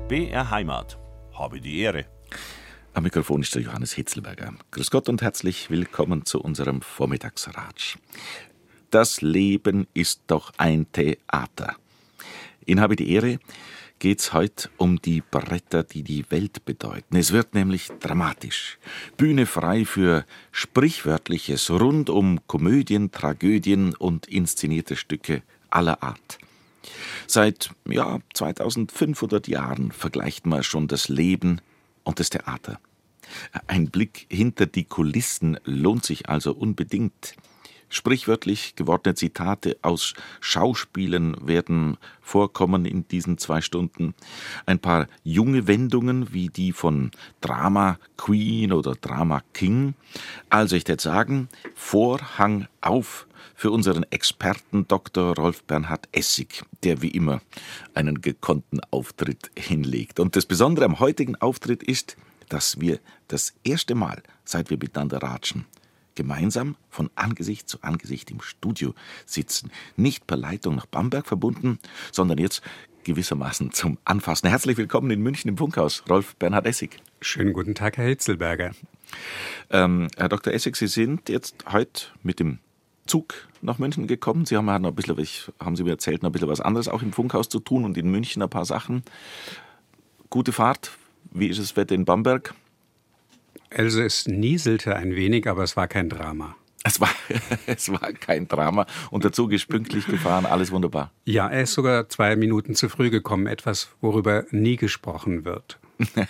BR Heimat. Habe die Ehre. Am Mikrofon ist der Johannes Hitzelberger. Grüß Gott und herzlich willkommen zu unserem Vormittagsratsch. Das Leben ist doch ein Theater. In Habe die Ehre geht's heute um die Bretter, die die Welt bedeuten. Es wird nämlich dramatisch. Bühne frei für Sprichwörtliches rund um Komödien, Tragödien und inszenierte Stücke aller Art. Seit 2500 Jahren vergleicht man schon das Leben und das Theater. Ein Blick hinter die Kulissen lohnt sich also unbedingt. Sprichwörtlich gewordene Zitate aus Schauspielen werden vorkommen in diesen 2 Stunden. Ein paar junge Wendungen wie die von Drama Queen oder Drama King. Also ich würde sagen, Vorhang auf für unseren Experten Dr. Rolf Bernhard Essig, der wie immer einen gekonnten Auftritt hinlegt. Und das Besondere am heutigen Auftritt ist, dass wir das erste Mal, seit wir miteinander ratschen, gemeinsam von Angesicht zu Angesicht im Studio sitzen. Nicht per Leitung nach Bamberg verbunden, sondern jetzt gewissermaßen zum Anfassen. Herzlich willkommen in München im Funkhaus, Rolf Bernhard Essig. Schönen guten Tag, Herr Hitzelberger. Herr Dr. Essig, Sie sind jetzt heute mit dem Zug nach München gekommen. Sie haben noch ein bisschen, haben Sie mir erzählt, noch ein bisschen was anderes auch im Funkhaus zu tun und in München ein paar Sachen. Gute Fahrt. Wie ist das Wetter in Bamberg? Also es nieselte ein wenig, aber es war kein Drama. Es war kein Drama und der Zug ist pünktlich gefahren, alles wunderbar. Ja, er ist sogar 2 Minuten zu früh gekommen, etwas, worüber nie gesprochen wird.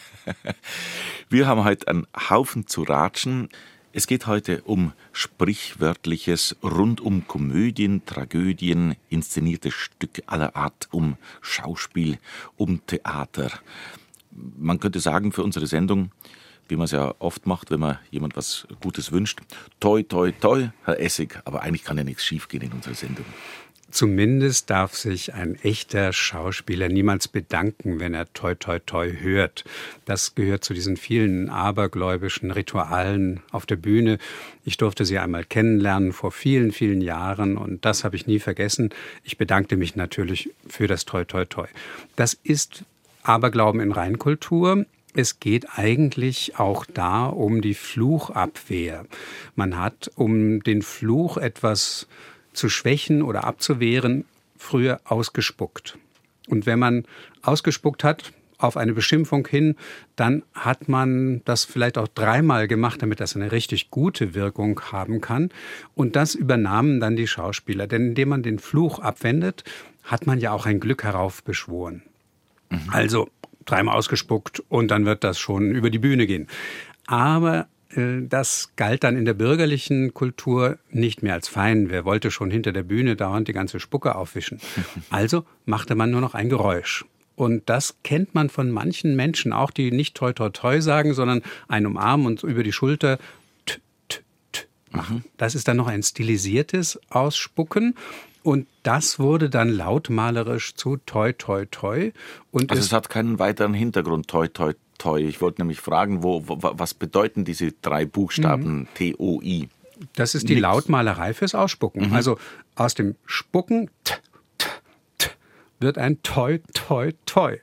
Wir haben heute einen Haufen zu ratschen. Es geht heute um Sprichwörtliches rund um Komödien, Tragödien, inszenierte Stücke aller Art, um Schauspiel, um Theater. Man könnte sagen, für unsere Sendung, wie man es ja oft macht, wenn man jemand was Gutes wünscht, toi, toi, toi, Herr Essig, aber eigentlich kann ja nichts schiefgehen in unserer Sendung. Zumindest darf sich ein echter Schauspieler niemals bedanken, wenn er toi, toi, toi hört. Das gehört zu diesen vielen abergläubischen Ritualen auf der Bühne. Ich durfte sie einmal kennenlernen vor vielen, vielen Jahren und das habe ich nie vergessen. Ich bedankte mich natürlich für das toi, toi, toi. Das ist Aberglauben in Reinkultur. Es geht eigentlich auch da um die Fluchabwehr. Man hat, um den Fluch etwas zu schwächen oder abzuwehren, früher ausgespuckt. Und wenn man ausgespuckt hat auf eine Beschimpfung hin, dann hat man das vielleicht auch 3-mal gemacht, damit das eine richtig gute Wirkung haben kann. Und das übernahmen dann die Schauspieler. Denn indem man den Fluch abwendet, hat man ja auch ein Glück heraufbeschworen. Also 3-mal ausgespuckt und dann wird das schon über die Bühne gehen. Aber das galt dann in der bürgerlichen Kultur nicht mehr als fein. Wer wollte schon hinter der Bühne dauernd die ganze Spucke aufwischen? Also machte man nur noch ein Geräusch. Und das kennt man von manchen Menschen auch, die nicht toi toi toi sagen, sondern einen umarmen und über die Schulter t, t, t machen. Das ist dann noch ein stilisiertes Ausspucken. Und das wurde dann lautmalerisch zu toi, toi, toi. Und also es hat keinen weiteren Hintergrund, toi, toi, toi. Ich wollte nämlich fragen, was bedeuten diese 3 Buchstaben T-O-I? Das ist die Lautmalerei fürs Ausspucken. Also aus dem Spucken t, t, t, wird ein toi, toi, toi.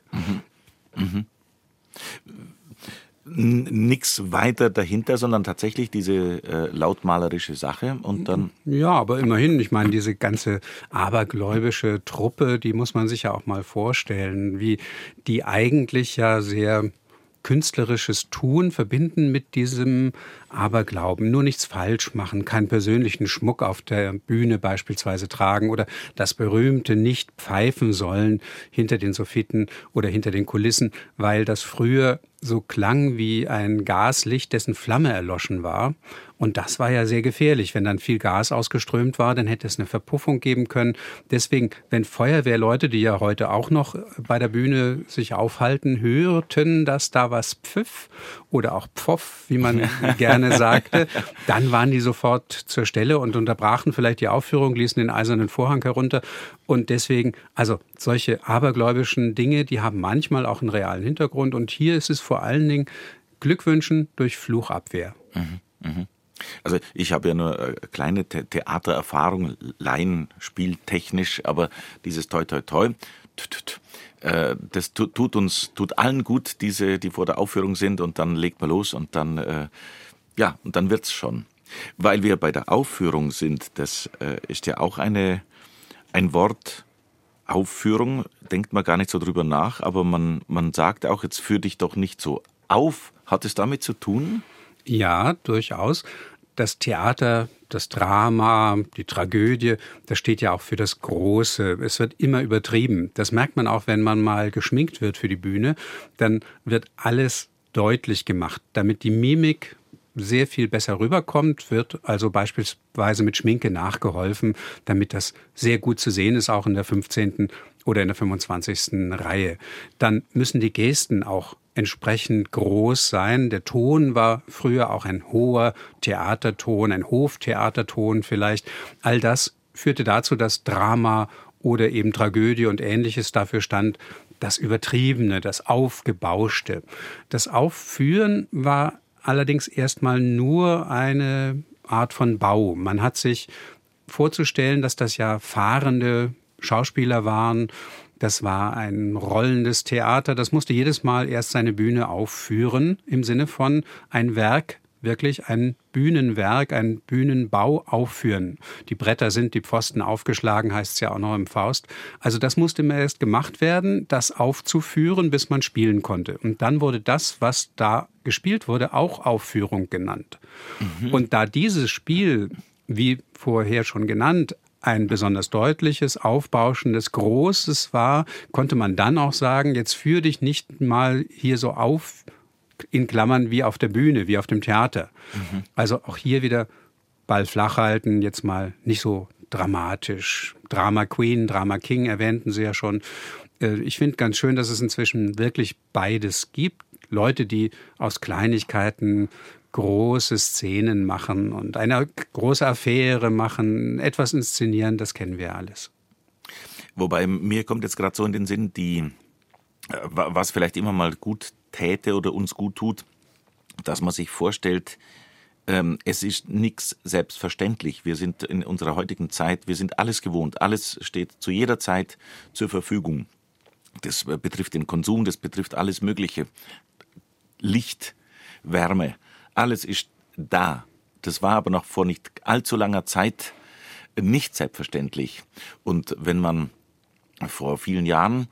Nix weiter dahinter, sondern tatsächlich diese lautmalerische Sache und dann... Ja, aber immerhin, ich meine, diese ganze abergläubische Truppe, die muss man sich ja auch mal vorstellen, wie die eigentlich ja sehr künstlerisches Tun verbinden mit diesem Aberglauben. Nur nichts falsch machen, keinen persönlichen Schmuck auf der Bühne beispielsweise tragen oder das berühmte nicht pfeifen sollen hinter den Soffitten oder hinter den Kulissen, weil das früher so klang wie ein Gaslicht, dessen Flamme erloschen war. Und das war ja sehr gefährlich. Wenn dann viel Gas ausgeströmt war, dann hätte es eine Verpuffung geben können. Deswegen, wenn Feuerwehrleute, die ja heute auch noch bei der Bühne sich aufhalten, hörten, dass da was pfiff oder auch pfoff, wie man gerne sagte, dann waren die sofort zur Stelle und unterbrachen vielleicht die Aufführung, ließen den eisernen Vorhang herunter. Und deswegen, also solche abergläubischen Dinge, die haben manchmal auch einen realen Hintergrund. Und hier ist es vor allen Dingen Glückwünschen durch Fluchabwehr. Also ich habe ja nur kleine Theatererfahrung, laienspieltechnisch, aber dieses Toi Toi Toi, das tut allen gut, die vor der Aufführung sind, und dann legt man los und dann, und dann wird's schon. Weil wir bei der Aufführung sind, das ist ja auch ein Wort, Aufführung, denkt man gar nicht so drüber nach, aber man sagt auch, jetzt führ dich doch nicht so auf. Hat es damit zu tun? Ja, durchaus. Das Theater, das Drama, die Tragödie, das steht ja auch für das Große. Es wird immer übertrieben. Das merkt man auch, wenn man mal geschminkt wird für die Bühne. Dann wird alles deutlich gemacht, damit die Mimik sehr viel besser rüberkommt, wird also beispielsweise mit Schminke nachgeholfen, damit das sehr gut zu sehen ist, auch in der 15. oder in der 25. Reihe. Dann müssen die Gesten auch entsprechend groß sein. Der Ton war früher auch ein hoher Theaterton, ein Hoftheaterton vielleicht. All das führte dazu, dass Drama oder eben Tragödie und Ähnliches dafür stand, das Übertriebene, das Aufgebauschte. Das Aufführen war allerdings erstmal nur eine Art von Bau. Man hat sich vorzustellen, dass das ja fahrende Schauspieler waren. Das war ein rollendes Theater. Das musste jedes Mal erst seine Bühne aufführen, im Sinne von ein Werk, wirklich ein Bühnenwerk, ein Bühnenbau aufführen. Die Bretter sind, die Pfosten aufgeschlagen, heißt es ja auch noch im Faust. Also das musste immer erst gemacht werden, das aufzuführen, bis man spielen konnte. Und dann wurde das, was da gespielt wurde, auch Aufführung genannt. Und da dieses Spiel, wie vorher schon genannt, ein besonders deutliches, aufbauschendes, großes war, konnte man dann auch sagen, jetzt führ dich nicht mal hier so auf, in Klammern, wie auf der Bühne, wie auf dem Theater. Also auch hier wieder Ball flach halten, jetzt mal nicht so dramatisch. Drama Queen, Drama King erwähnten Sie ja schon. Ich finde ganz schön, dass es inzwischen wirklich beides gibt. Leute, die aus Kleinigkeiten große Szenen machen und eine große Affäre machen, etwas inszenieren, das kennen wir alles. Wobei mir kommt jetzt gerade so in den Sinn, was vielleicht immer mal gut täte oder uns gut tut, dass man sich vorstellt, es ist nichts selbstverständlich. Wir sind in unserer heutigen Zeit, wir sind alles gewohnt, alles steht zu jeder Zeit zur Verfügung. Das betrifft den Konsum, das betrifft alles Mögliche. Licht, Wärme, alles ist da. Das war aber noch vor nicht allzu langer Zeit nicht selbstverständlich. Und wenn man vor vielen Jahren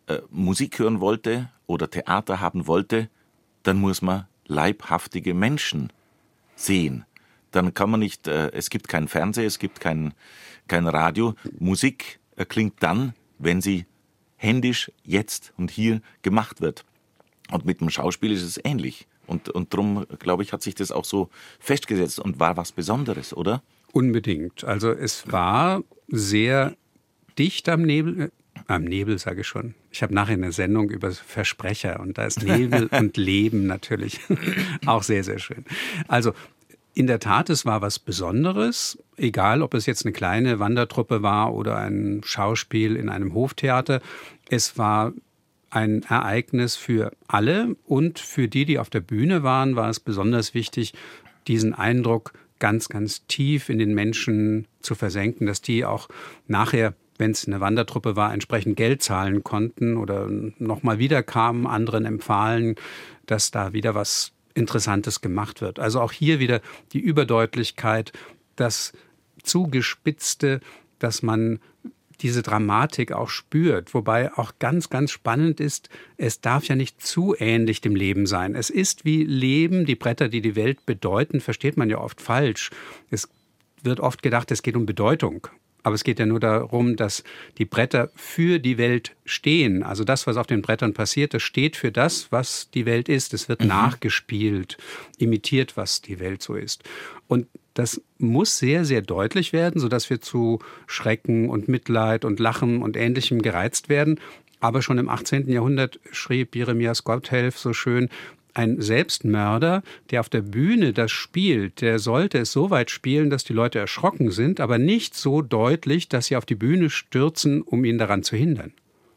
Musik hören wollte oder Theater haben wollte, dann muss man leibhaftige Menschen sehen. Dann kann man nicht, es gibt kein Fernsehen, es gibt kein Radio. Musik erklingt dann, wenn sie händisch jetzt und hier gemacht wird. Und mit dem Schauspiel ist es ähnlich. Und darum, glaube ich, hat sich das auch so festgesetzt und war was Besonderes, oder? Unbedingt. Also es war sehr dicht am Nebel sage ich schon. Ich habe nachher eine Sendung über Versprecher und da ist Nebel und Leben natürlich auch sehr, sehr schön. Also in der Tat, es war was Besonderes, egal ob es jetzt eine kleine Wandertruppe war oder ein Schauspiel in einem Hoftheater. Es war ein Ereignis für alle und für die auf der Bühne waren, war es besonders wichtig, diesen Eindruck ganz, ganz tief in den Menschen zu versenken, dass die auch nachher, wenn es eine Wandertruppe war, entsprechend Geld zahlen konnten oder nochmal wieder kamen, anderen empfahlen, dass da wieder was Interessantes gemacht wird. Also auch hier wieder die Überdeutlichkeit, das Zugespitzte, dass man diese Dramatik auch spürt. Wobei auch ganz, ganz spannend ist, es darf ja nicht zu ähnlich dem Leben sein. Es ist wie Leben, die Bretter, die die Welt bedeuten, versteht man ja oft falsch. Es wird oft gedacht, es geht um Bedeutung. Aber es geht ja nur darum, dass die Bretter für die Welt stehen. Also das, was auf den Brettern passiert, das steht für das, was die Welt ist. Es wird nachgespielt, imitiert, was die Welt so ist. Und das muss sehr, sehr deutlich werden, sodass wir zu Schrecken und Mitleid und Lachen und Ähnlichem gereizt werden. Aber schon im 18. Jahrhundert schrieb Jeremias Gotthelf so schön, ein Selbstmörder, der auf der Bühne das spielt, der sollte es so weit spielen, dass die Leute erschrocken sind, aber nicht so deutlich, dass sie auf die Bühne stürzen, um ihn daran zu hindern.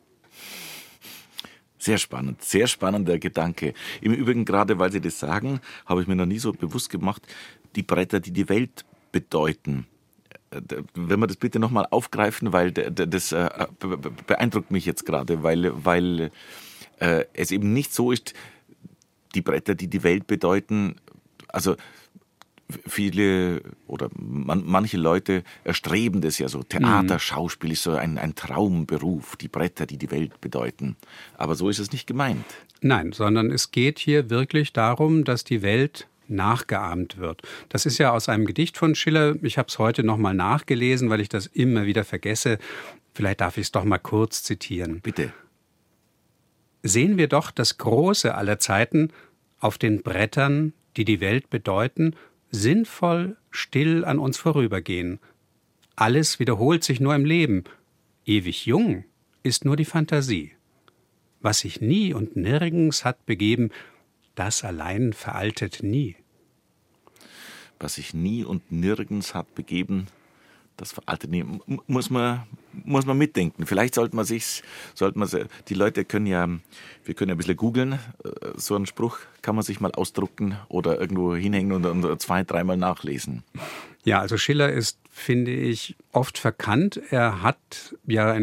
Sehr spannend, sehr spannender Gedanke. Im Übrigen, gerade weil Sie das sagen, habe ich mir noch nie so bewusst gemacht, die Bretter, die die Welt bedeuten. wenn wir das bitte nochmal aufgreifen, weil das beeindruckt mich jetzt gerade, weil es eben nicht so ist, die Bretter, die die Welt bedeuten, also viele oder manche Leute erstreben das ja so. Theater, Schauspiel ist so ein Traumberuf, die Bretter, die die Welt bedeuten. Aber so ist es nicht gemeint. Nein, sondern es geht hier wirklich darum, dass die Welt nachgeahmt wird. Das ist ja aus einem Gedicht von Schiller. Ich habe es heute nochmal nachgelesen, weil ich das immer wieder vergesse. Vielleicht darf ich es doch mal kurz zitieren. Bitte. Sehen wir doch das Große aller Zeiten auf den Brettern, die die Welt bedeuten, sinnvoll, still an uns vorübergehen. Alles wiederholt sich nur im Leben. Ewig jung ist nur die Fantasie. Was sich nie und nirgends hat begeben, das allein veraltet nie. Was sich nie und nirgends hat begeben, das veraltet nie. Muss man mitdenken. Vielleicht die Leute können ja ein bisschen googeln. So einen Spruch kann man sich mal ausdrucken oder irgendwo hinhängen und 2-3 Mal nachlesen. Ja, also Schiller ist, finde ich, oft verkannt. Er hat ja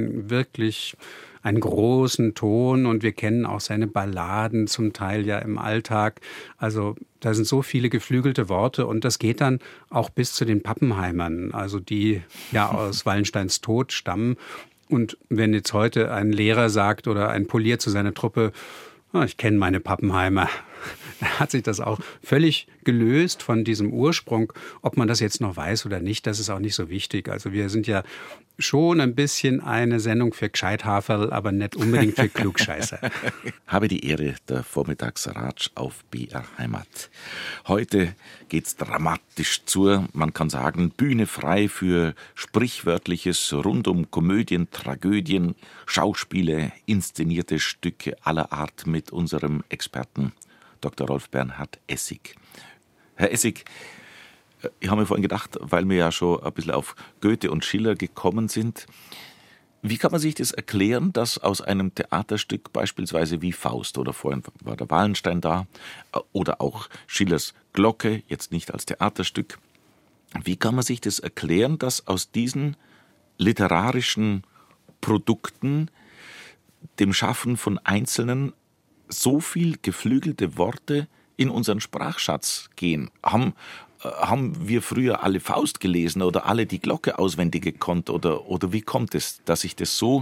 einen großen Ton und wir kennen auch seine Balladen zum Teil ja im Alltag. Also da sind so viele geflügelte Worte und das geht dann auch bis zu den Pappenheimern, also die ja aus Wallensteins Tod stammen. Und wenn jetzt heute ein Lehrer sagt oder ein Polier zu seiner Truppe, ich kenne meine Pappenheimer, dann hat sich das auch völlig gelöst von diesem Ursprung. Ob man das jetzt noch weiß oder nicht, das ist auch nicht so wichtig. Also wir sind ja schon ein bisschen eine Sendung für Gescheithaferl, aber nicht unbedingt für Klugscheißer. Habe die Ehre, der Vormittagsratsch auf BR Heimat. Heute geht's dramatisch zur, man kann sagen, Bühne frei für Sprichwörtliches rund um Komödien, Tragödien, Schauspiele, inszenierte Stücke aller Art mit unserem Experten Dr. Rolf Bernhard Essig. Herr Essig, ich habe mir vorhin gedacht, weil wir ja schon ein bisschen auf Goethe und Schiller gekommen sind, wie kann man sich das erklären, dass aus einem Theaterstück beispielsweise wie Faust oder vorhin war der Wallenstein da oder auch Schillers Glocke, jetzt nicht als Theaterstück, wie kann man sich das erklären, dass aus diesen literarischen Produkten, dem Schaffen von Einzelnen, so viel geflügelte Worte in unseren Sprachschatz gehen? Haben wir früher alle Faust gelesen oder alle die Glocke auswendig gekonnt oder wie kommt es, dass sich das so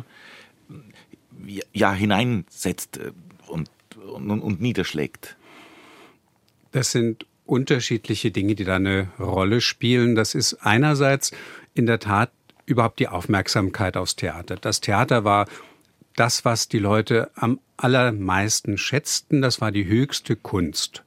hineinsetzt und niederschlägt? Das sind unterschiedliche Dinge, die da eine Rolle spielen. Das ist einerseits in der Tat überhaupt die Aufmerksamkeit aufs Theater. Das Theater war das, was die Leute am allermeisten schätzten, das war die höchste Kunst.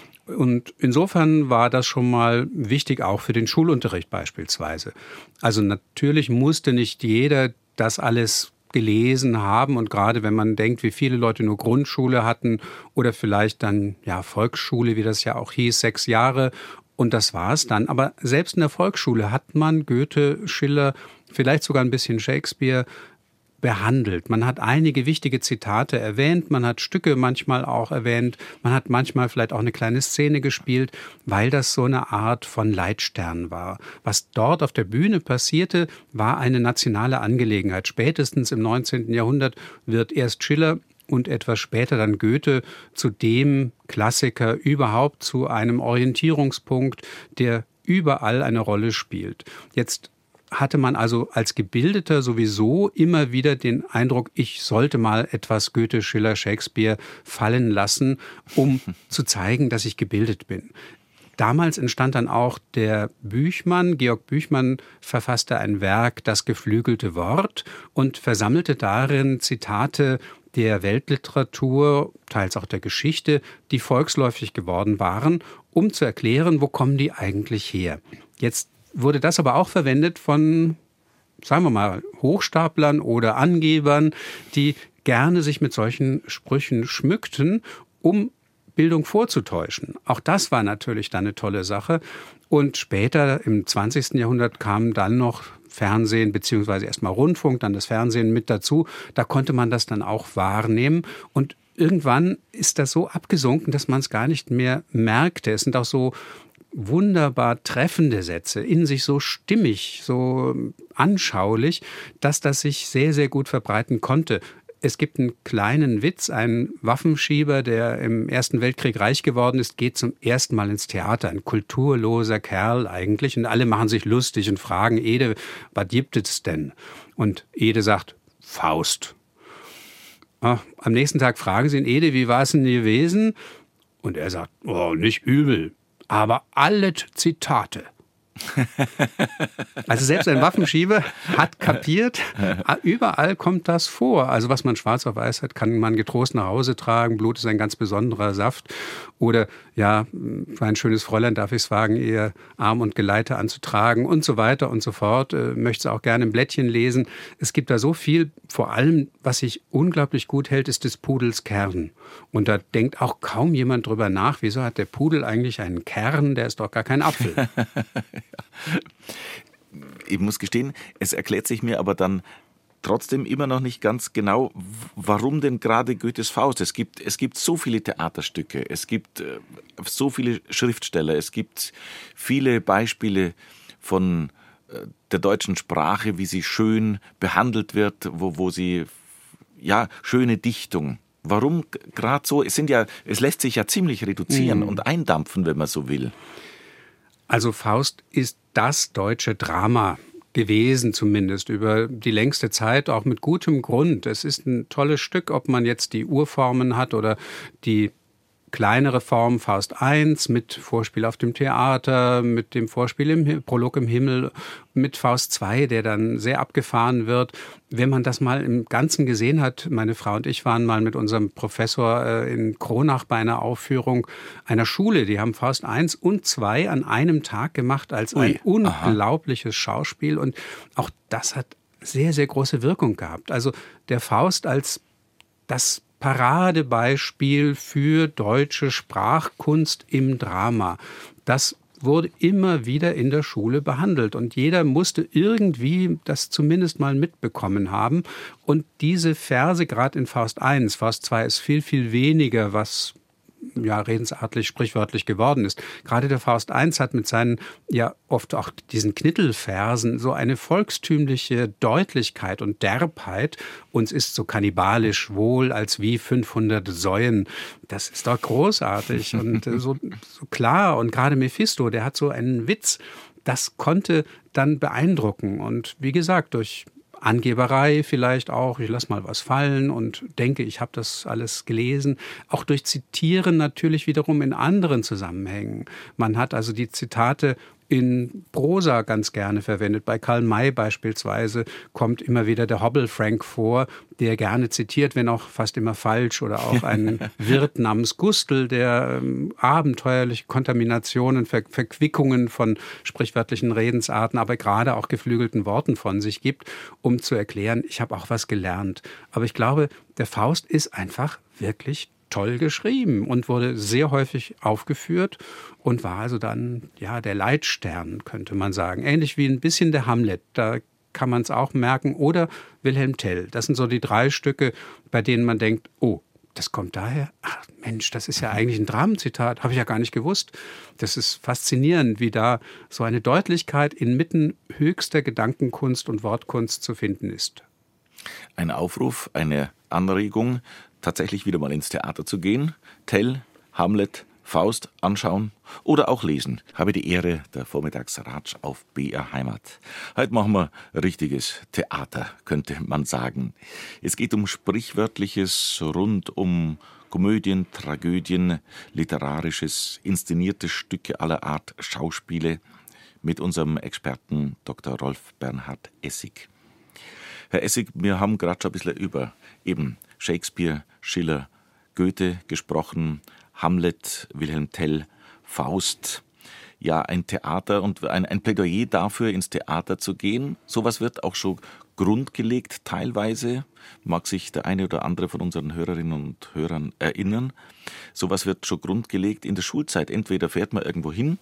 Und insofern war das schon mal wichtig, auch für den Schulunterricht beispielsweise. Also natürlich musste nicht jeder das alles gelesen haben und gerade wenn man denkt, wie viele Leute nur Grundschule hatten oder vielleicht dann Volksschule, wie das ja auch hieß, 6 Jahre und das war es dann. Aber selbst in der Volksschule hat man Goethe, Schiller, vielleicht sogar ein bisschen Shakespeare behandelt. Man hat einige wichtige Zitate erwähnt, man hat Stücke manchmal auch erwähnt, man hat manchmal vielleicht auch eine kleine Szene gespielt, weil das so eine Art von Leitstern war. Was dort auf der Bühne passierte, war eine nationale Angelegenheit. Spätestens im 19. Jahrhundert wird erst Schiller und etwas später dann Goethe zu dem Klassiker überhaupt, zu einem Orientierungspunkt, der überall eine Rolle spielt. Jetzt hatte man also als Gebildeter sowieso immer wieder den Eindruck, ich sollte mal etwas Goethe, Schiller, Shakespeare fallen lassen, um zu zeigen, dass ich gebildet bin. Damals entstand dann auch der Büchmann. Georg Büchmann verfasste ein Werk, Das geflügelte Wort, und versammelte darin Zitate der Weltliteratur, teils auch der Geschichte, die volksläufig geworden waren, um zu erklären, wo kommen die eigentlich her. Jetzt wurde das aber auch verwendet von, sagen wir mal, Hochstaplern oder Angebern, die gerne sich mit solchen Sprüchen schmückten, um Bildung vorzutäuschen. Auch das war natürlich dann eine tolle Sache. Und später, im 20. Jahrhundert, kam dann noch Fernsehen beziehungsweise erstmal Rundfunk, dann das Fernsehen mit dazu. Da konnte man das dann auch wahrnehmen. Und irgendwann ist das so abgesunken, dass man es gar nicht mehr merkte. Es sind auch so wunderbar treffende Sätze, in sich so stimmig, so anschaulich, dass das sich sehr, sehr gut verbreiten konnte. Es gibt einen kleinen Witz, ein Waffenschieber, der im Ersten Weltkrieg reich geworden ist, geht zum ersten Mal ins Theater. Ein kulturloser Kerl eigentlich. Und alle machen sich lustig und fragen Ede, was gibt es denn? Und Ede sagt, Faust. Am nächsten Tag fragen sie ihn, Ede, wie war es denn gewesen? Und er sagt, oh, nicht übel, aber alle Zitate. Also selbst ein Waffenschieber hat kapiert, überall kommt das vor. Also was man schwarz auf weiß hat, kann man getrost nach Hause tragen. Blut ist ein ganz besonderer Saft. Oder ja, für ein schönes Fräulein darf ich es wagen, ihr Arm und Geleite anzutragen und so weiter und so fort. Möchte es auch gerne im Blättchen lesen. Es gibt da so viel. Vor allem, was sich unglaublich gut hält, ist des Pudels Kern. Und da denkt auch kaum jemand drüber nach, wieso hat der Pudel eigentlich einen Kern? Der ist doch gar kein Apfel. Ich muss gestehen, es erklärt sich mir aber dann trotzdem immer noch nicht ganz genau, warum denn gerade Goethes Faust. Es gibt so viele Theaterstücke, es gibt so viele Schriftsteller, es gibt viele Beispiele von der deutschen Sprache, wie sie schön behandelt wird, wo sie, ja, schöne Dichtung. Warum gerade so? Es lässt sich ja ziemlich reduzieren und eindampfen, wenn man so will. Also Faust ist das deutsche Drama gewesen, zumindest über die längste Zeit, auch mit gutem Grund. Es ist ein tolles Stück, ob man jetzt die Urformen hat oder die kleinere Form Faust I mit Vorspiel auf dem Theater, mit dem Vorspiel im Prolog im Himmel, mit Faust II, der dann sehr abgefahren wird. Wenn man das mal im Ganzen gesehen hat, meine Frau und ich waren mal mit unserem Professor in Kronach bei einer Aufführung einer Schule. Die haben Faust I und II an einem Tag gemacht als ein unglaubliches Schauspiel. Und auch das hat sehr, sehr große Wirkung gehabt. Also der Faust als das Paradebeispiel für deutsche Sprachkunst im Drama. Das wurde immer wieder in der Schule behandelt und jeder musste irgendwie das zumindest mal mitbekommen haben. Und diese Verse, gerade in Faust I, Faust II ist viel, viel weniger, was ja redensartlich, sprichwörtlich geworden ist. Gerade der Faust I hat mit seinen, ja oft auch diesen Knittelversen so eine volkstümliche Deutlichkeit und Derbheit. Uns ist so kannibalisch wohl als wie 500 Säuen. Das ist doch großartig und so klar. Und gerade Mephisto, der hat so einen Witz, das konnte dann beeindrucken. Und wie gesagt, durch Angeberei vielleicht auch, ich lasse mal was fallen und denke, ich habe das alles gelesen. Auch durch Zitieren natürlich wiederum in anderen Zusammenhängen. Man hat also die Zitate in Prosa ganz gerne verwendet. Bei Karl May beispielsweise kommt immer wieder der Hobble-Frank vor, der gerne zitiert, wenn auch fast immer falsch. Oder auch ein Wirt namens Gustl, der abenteuerliche Kontaminationen, Verquickungen von sprichwörtlichen Redensarten, aber gerade auch geflügelten Worten von sich gibt, um zu erklären, ich habe auch was gelernt. Aber ich glaube, der Faust ist einfach wirklich toll geschrieben und wurde sehr häufig aufgeführt und war also dann ja der Leitstern, könnte man sagen. Ähnlich wie ein bisschen der Hamlet, da kann man es auch merken. Oder Wilhelm Tell. Das sind so die 3 Stücke, bei denen man denkt, oh, das kommt daher? Ach Mensch, das ist ja eigentlich ein Dramenzitat, habe ich ja gar nicht gewusst. Das ist faszinierend, wie da so eine Deutlichkeit inmitten höchster Gedankenkunst und Wortkunst zu finden ist. Ein Aufruf, eine Anregung, tatsächlich wieder mal ins Theater zu gehen, Tell, Hamlet, Faust anschauen oder auch lesen. Habe die Ehre, der Vormittagsratsch auf BR Heimat. Heute machen wir richtiges Theater, könnte man sagen. Es geht um Sprichwörtliches rund um Komödien, Tragödien, literarisches, inszenierte Stücke aller Art, Schauspiele mit unserem Experten Dr. Rolf Bernhard Essig. Herr Essig, wir haben gerade schon ein bisschen über eben Shakespeare, Schiller, Goethe gesprochen, Hamlet, Wilhelm Tell, Faust. Ja, ein Theater und ein Plädoyer dafür, ins Theater zu gehen. Sowas wird auch schon grundgelegt teilweise, mag sich der eine oder andere von unseren Hörerinnen und Hörern erinnern. Sowas wird schon grundgelegt in der Schulzeit. Entweder fährt man irgendwo hin,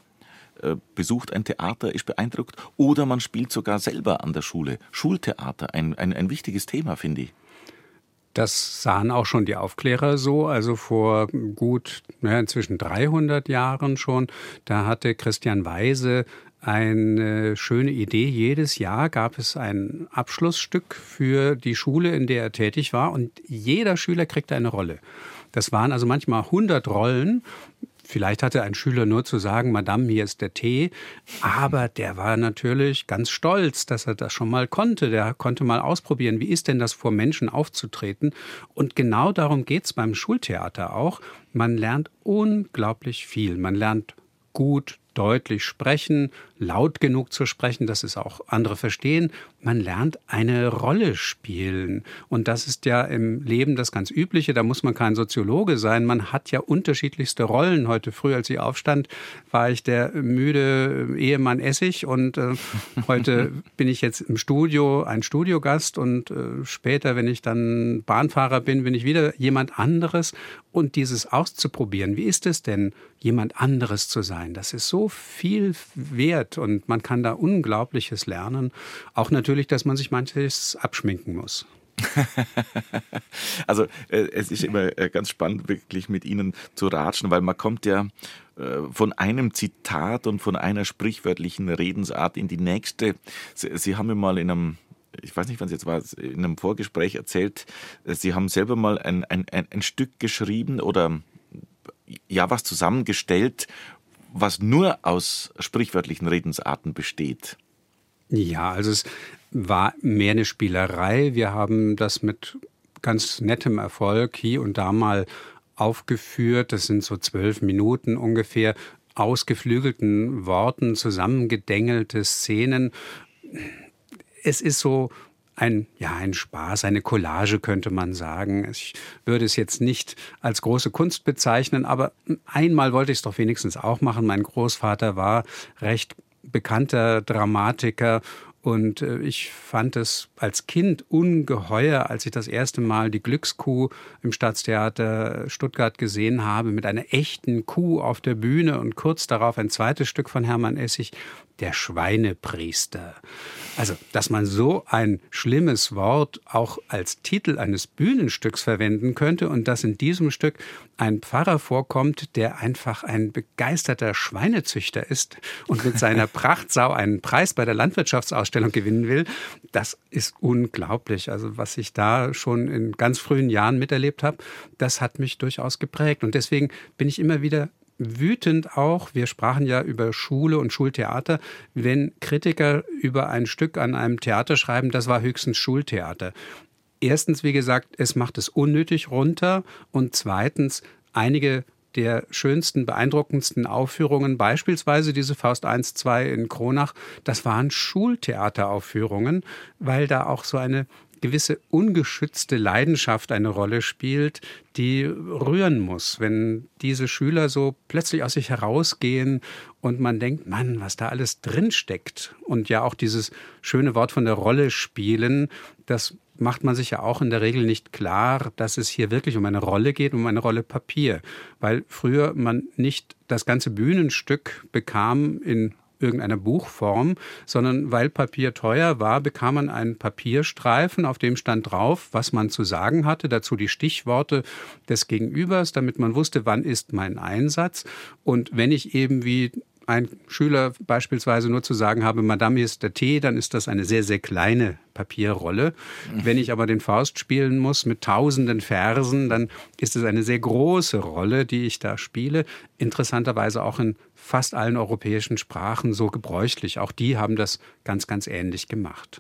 besucht ein Theater, ist beeindruckt, oder man spielt sogar selber an der Schule. Schultheater, ein wichtiges Thema, finde ich. Das sahen auch schon die Aufklärer so, also vor gut, inzwischen 300 Jahren schon. Da hatte Christian Weise eine schöne Idee. Jedes Jahr gab es ein Abschlussstück für die Schule, in der er tätig war, und jeder Schüler kriegte eine Rolle. Das waren also manchmal 100 Rollen. Vielleicht hatte ein Schüler nur zu sagen, Madame, hier ist der Tee. Aber der war natürlich ganz stolz, dass er das schon mal konnte. Der konnte mal ausprobieren, wie ist denn das, vor Menschen aufzutreten. Und genau darum geht's beim Schultheater auch. Man lernt unglaublich viel. Man lernt gut, deutlich sprechen, laut genug zu sprechen, dass es auch andere verstehen. Man lernt eine Rolle spielen. Und das ist ja im Leben das ganz Übliche. Da muss man kein Soziologe sein. Man hat ja unterschiedlichste Rollen. Heute früh, als ich aufstand, war ich der müde Ehemann Essig. Und heute bin ich jetzt im Studio ein Studiogast. Und später, wenn ich dann Bahnfahrer bin, bin ich wieder jemand anderes. Und dieses auszuprobieren, wie ist es denn, jemand anderes zu sein? Das ist so viel wert und man kann da Unglaubliches lernen. Auch natürlich, dass man sich manches abschminken muss. Also es ist immer ganz spannend, wirklich mit Ihnen zu ratschen, weil man kommt ja von einem Zitat und von einer sprichwörtlichen Redensart in die nächste. Sie haben mir mal in einem, ich weiß nicht, wann es jetzt war, in einem Vorgespräch erzählt, Sie haben selber mal ein Stück geschrieben oder ja was zusammengestellt, was nur aus sprichwörtlichen Redensarten besteht. Ja, also es war mehr eine Spielerei. Wir haben das mit ganz nettem Erfolg hier und da mal aufgeführt. Das sind so 12 Minuten ungefähr, ausgeflügelten Worten, zusammengedängelte Szenen. Es ist so ein Spaß, eine Collage könnte man sagen. Ich würde es jetzt nicht als große Kunst bezeichnen, aber einmal wollte ich es doch wenigstens auch machen. Mein Großvater war recht bekannter Dramatiker und ich fand es als Kind ungeheuer, als ich das erste Mal die Glückskuh im Staatstheater Stuttgart gesehen habe, mit einer echten Kuh auf der Bühne und kurz darauf ein zweites Stück von Hermann Essig, der Schweinepriester. Also, dass man so ein schlimmes Wort auch als Titel eines Bühnenstücks verwenden könnte und dass in diesem Stück ein Pfarrer vorkommt, der einfach ein begeisterter Schweinezüchter ist und mit seiner Prachtsau einen Preis bei der Landwirtschaftsausstellung gewinnen will, das ist unglaublich. Also, was ich da schon in ganz frühen Jahren miterlebt habe, das hat mich durchaus geprägt. Und deswegen bin ich immer wieder wütend auch, wir sprachen ja über Schule und Schultheater, wenn Kritiker über ein Stück an einem Theater schreiben, das war höchstens Schultheater. Erstens, wie gesagt, es macht es unnötig runter und zweitens, einige der schönsten, beeindruckendsten Aufführungen, beispielsweise diese Faust 1-2 in Kronach, das waren Schultheateraufführungen, weil da auch so eine gewisse ungeschützte Leidenschaft eine Rolle spielt, die rühren muss. Wenn diese Schüler so plötzlich aus sich herausgehen und man denkt, Mann, was da alles drinsteckt. Und ja auch dieses schöne Wort von der Rolle spielen, das macht man sich ja auch in der Regel nicht klar, dass es hier wirklich um eine Rolle geht, um eine Rolle Papier. Weil früher man nicht das ganze Bühnenstück bekam in irgendeiner Buchform, sondern weil Papier teuer war, bekam man einen Papierstreifen, auf dem stand drauf, was man zu sagen hatte, dazu die Stichworte des Gegenübers, damit man wusste, wann ist mein Einsatz. Und wenn ich eben wie ein Schüler beispielsweise nur zu sagen habe, Madame, hier ist der Tee, dann ist das eine sehr, sehr kleine Papierrolle. Wenn ich aber den Faust spielen muss mit tausenden Versen, dann ist es eine sehr große Rolle, die ich da spiele. Interessanterweise auch in fast allen europäischen Sprachen so gebräuchlich. Auch die haben das ganz, ganz ähnlich gemacht.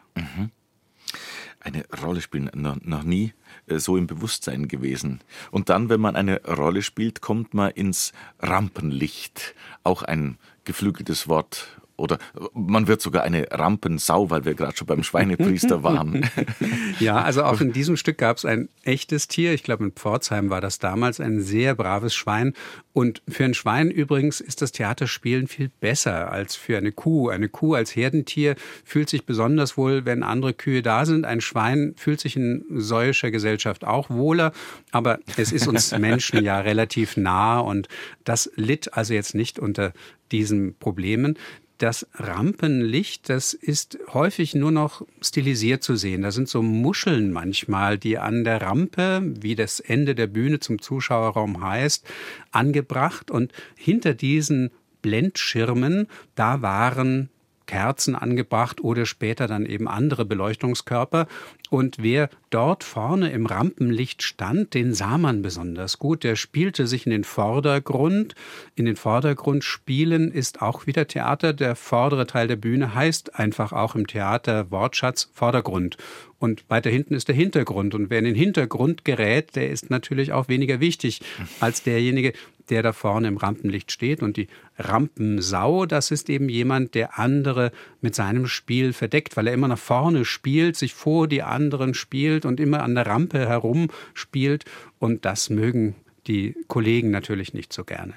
Eine Rolle spielen, noch nie so im Bewusstsein gewesen. Und dann, wenn man eine Rolle spielt, kommt man ins Rampenlicht. Auch ein geflügeltes Wort. Oder man wird sogar eine Rampensau, weil wir gerade schon beim Schweinepriester waren. Ja, also auch in diesem Stück gab es ein echtes Tier. Ich glaube, in Pforzheim war das damals ein sehr braves Schwein. Und für ein Schwein übrigens ist das Theaterspielen viel besser als für eine Kuh. Eine Kuh als Herdentier fühlt sich besonders wohl, wenn andere Kühe da sind. Ein Schwein fühlt sich in säuischer Gesellschaft auch wohler. Aber es ist uns Menschen ja relativ nah und das litt also jetzt nicht unter diesen Problemen. Das Rampenlicht, das ist häufig nur noch stilisiert zu sehen. Da sind so Muscheln manchmal, die an der Rampe, wie das Ende der Bühne zum Zuschauerraum heißt, angebracht. Und hinter diesen Blendschirmen, da waren Kerzen angebracht oder später dann eben andere Beleuchtungskörper. Und wer dort vorne im Rampenlicht stand, den sah man besonders gut. Der spielte sich in den Vordergrund. In den Vordergrund spielen ist auch wieder Theater. Der vordere Teil der Bühne heißt einfach auch im Theater Wortschatz Vordergrund. Und weiter hinten ist der Hintergrund. Und wer in den Hintergrund gerät, der ist natürlich auch weniger wichtig als derjenige, der da vorne im Rampenlicht steht. Und die Rampensau, das ist eben jemand, der andere mit seinem Spiel verdeckt, weil er immer nach vorne spielt, sich vor die anderen spielt und immer an der Rampe herum spielt. Und das mögen die Kollegen natürlich nicht so gerne.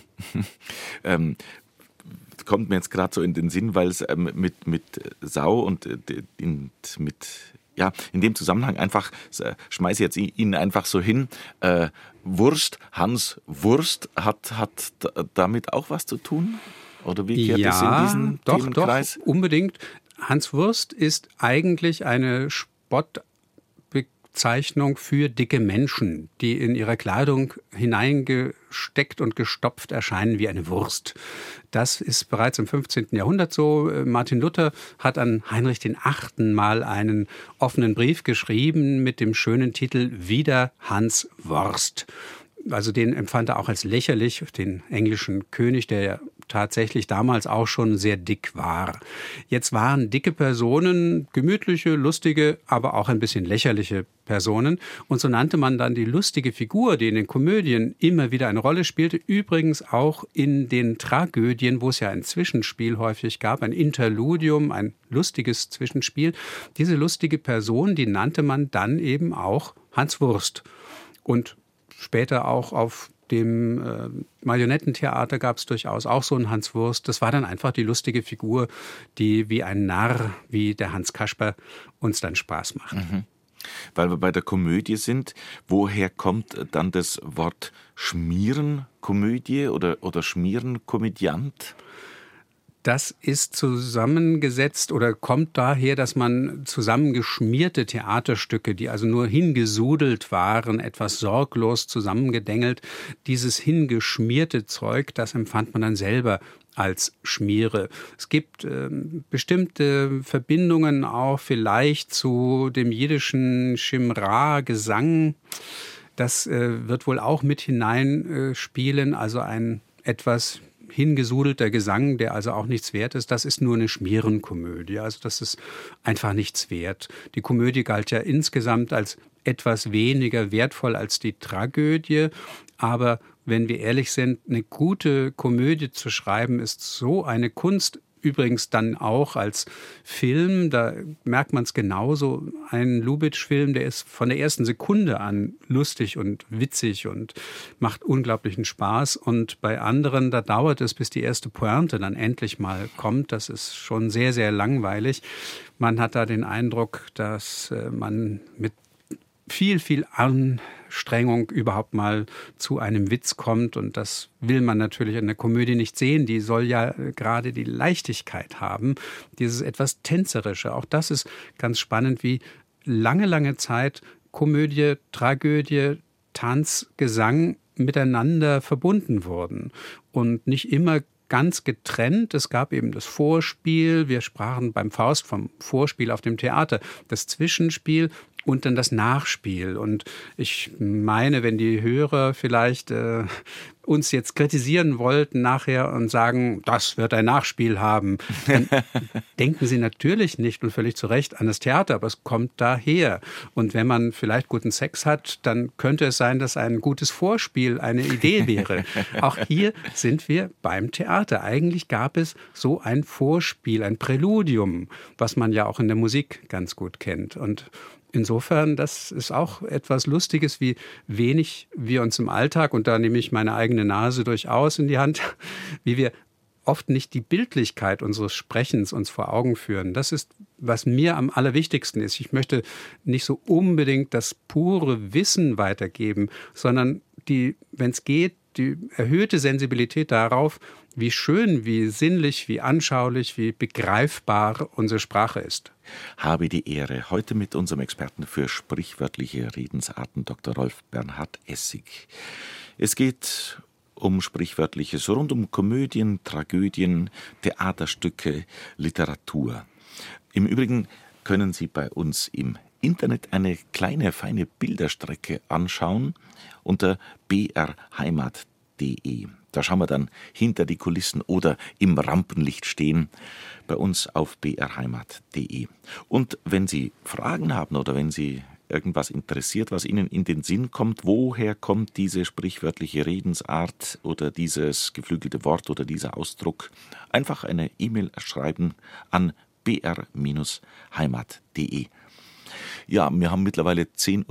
Kommt mir jetzt gerade so in den Sinn, weil es mit Sau und in dem Zusammenhang einfach, schmeiße jetzt ihn einfach so hin, Wurst, Hans Wurst, hat damit auch was zu tun? Oder wie kehrt es in diesen Themenkreis? Doch, unbedingt. Hans Wurst ist eigentlich eine Spottbezeichnung für dicke Menschen, die in ihrer Kleidung hineingesteckt und gestopft erscheinen wie eine Wurst. Das ist bereits im 15. Jahrhundert so. Martin Luther hat an Heinrich VIII. Mal einen offenen Brief geschrieben mit dem schönen Titel »Wider Hans Worst«. Also den empfand er auch als lächerlich, den englischen König, der ja tatsächlich damals auch schon sehr dick war. Jetzt waren dicke Personen gemütliche, lustige, aber auch ein bisschen lächerliche Personen. Und so nannte man dann die lustige Figur, die in den Komödien immer wieder eine Rolle spielte, übrigens auch in den Tragödien, wo es ja ein Zwischenspiel häufig gab, ein Interludium, ein lustiges Zwischenspiel. Diese lustige Person, die nannte man dann eben auch Hans Wurst. Und später auch auf dem Marionettentheater gab es durchaus auch so einen Hans Wurst. Das war dann einfach die lustige Figur, die wie ein Narr, wie der Hans Kasper, uns dann Spaß macht. Mhm. Weil wir bei der Komödie sind, woher kommt dann das Wort Schmierenkomödie oder Schmierenkomödiant? Das ist zusammengesetzt oder kommt daher, dass man zusammengeschmierte Theaterstücke, die also nur hingesudelt waren, etwas sorglos zusammengedengelt, dieses hingeschmierte Zeug, das empfand man dann selber als Schmiere. Es gibt bestimmte Verbindungen auch vielleicht zu dem jiddischen Shimra-Gesang. Das wird wohl auch mit hineinspielen, also ein etwas hingesudelter Gesang, der also auch nichts wert ist, das ist nur eine Schmierenkomödie. Also das ist einfach nichts wert. Die Komödie galt ja insgesamt als etwas weniger wertvoll als die Tragödie. Aber wenn wir ehrlich sind, eine gute Komödie zu schreiben, ist so eine Kunst. Übrigens dann auch als Film, da merkt man es genauso, ein Lubitsch-Film, der ist von der ersten Sekunde an lustig und witzig und macht unglaublichen Spaß. Und bei anderen, da dauert es, bis die erste Pointe dann endlich mal kommt. Das ist schon sehr, sehr langweilig. Man hat da den Eindruck, dass man mit viel Anstrengung überhaupt mal zu einem Witz kommt. Und das will man natürlich in der Komödie nicht sehen. Die soll ja gerade die Leichtigkeit haben, dieses etwas Tänzerische. Auch das ist ganz spannend, wie lange Zeit Komödie, Tragödie, Tanz, Gesang miteinander verbunden wurden und nicht immer ganz getrennt. Es gab eben das Vorspiel, wir sprachen beim Faust vom Vorspiel auf dem Theater, das Zwischenspiel und dann das Nachspiel. Und ich meine, wenn die Hörer vielleicht uns jetzt kritisieren wollten nachher und sagen, das wird ein Nachspiel haben, dann denken sie natürlich nicht und völlig zu Recht an das Theater, aber es kommt daher. Und wenn man vielleicht guten Sex hat, dann könnte es sein, dass ein gutes Vorspiel eine Idee wäre. Auch hier sind wir beim Theater. Eigentlich gab es so ein Vorspiel, ein Präludium, was man ja auch in der Musik ganz gut kennt. Und insofern, das ist auch etwas Lustiges, wie wenig wir uns im Alltag, und da nehme ich meine eigene Nase durchaus in die Hand, wie wir oft nicht die Bildlichkeit unseres Sprechens uns vor Augen führen. Das ist, was mir am allerwichtigsten ist. Ich möchte nicht so unbedingt das pure Wissen weitergeben, sondern wenn es geht, die erhöhte Sensibilität darauf, wie schön, wie sinnlich, wie anschaulich, wie begreifbar unsere Sprache ist. Habe die Ehre, heute mit unserem Experten für sprichwörtliche Redensarten, Dr. Rolf Bernhard Essig. Es geht um Sprichwörtliches rund um Komödien, Tragödien, Theaterstücke, Literatur. Im Übrigen können Sie bei uns im Internet eine kleine, feine Bilderstrecke anschauen unter brheimat.de. Da schauen wir dann hinter die Kulissen oder im Rampenlicht stehen bei uns auf brheimat.de. Und wenn Sie Fragen haben oder wenn Sie irgendwas interessiert, was Ihnen in den Sinn kommt, woher kommt diese sprichwörtliche Redensart oder dieses geflügelte Wort oder dieser Ausdruck, einfach eine E-Mail schreiben an br-heimat.de. Ja, wir haben mittlerweile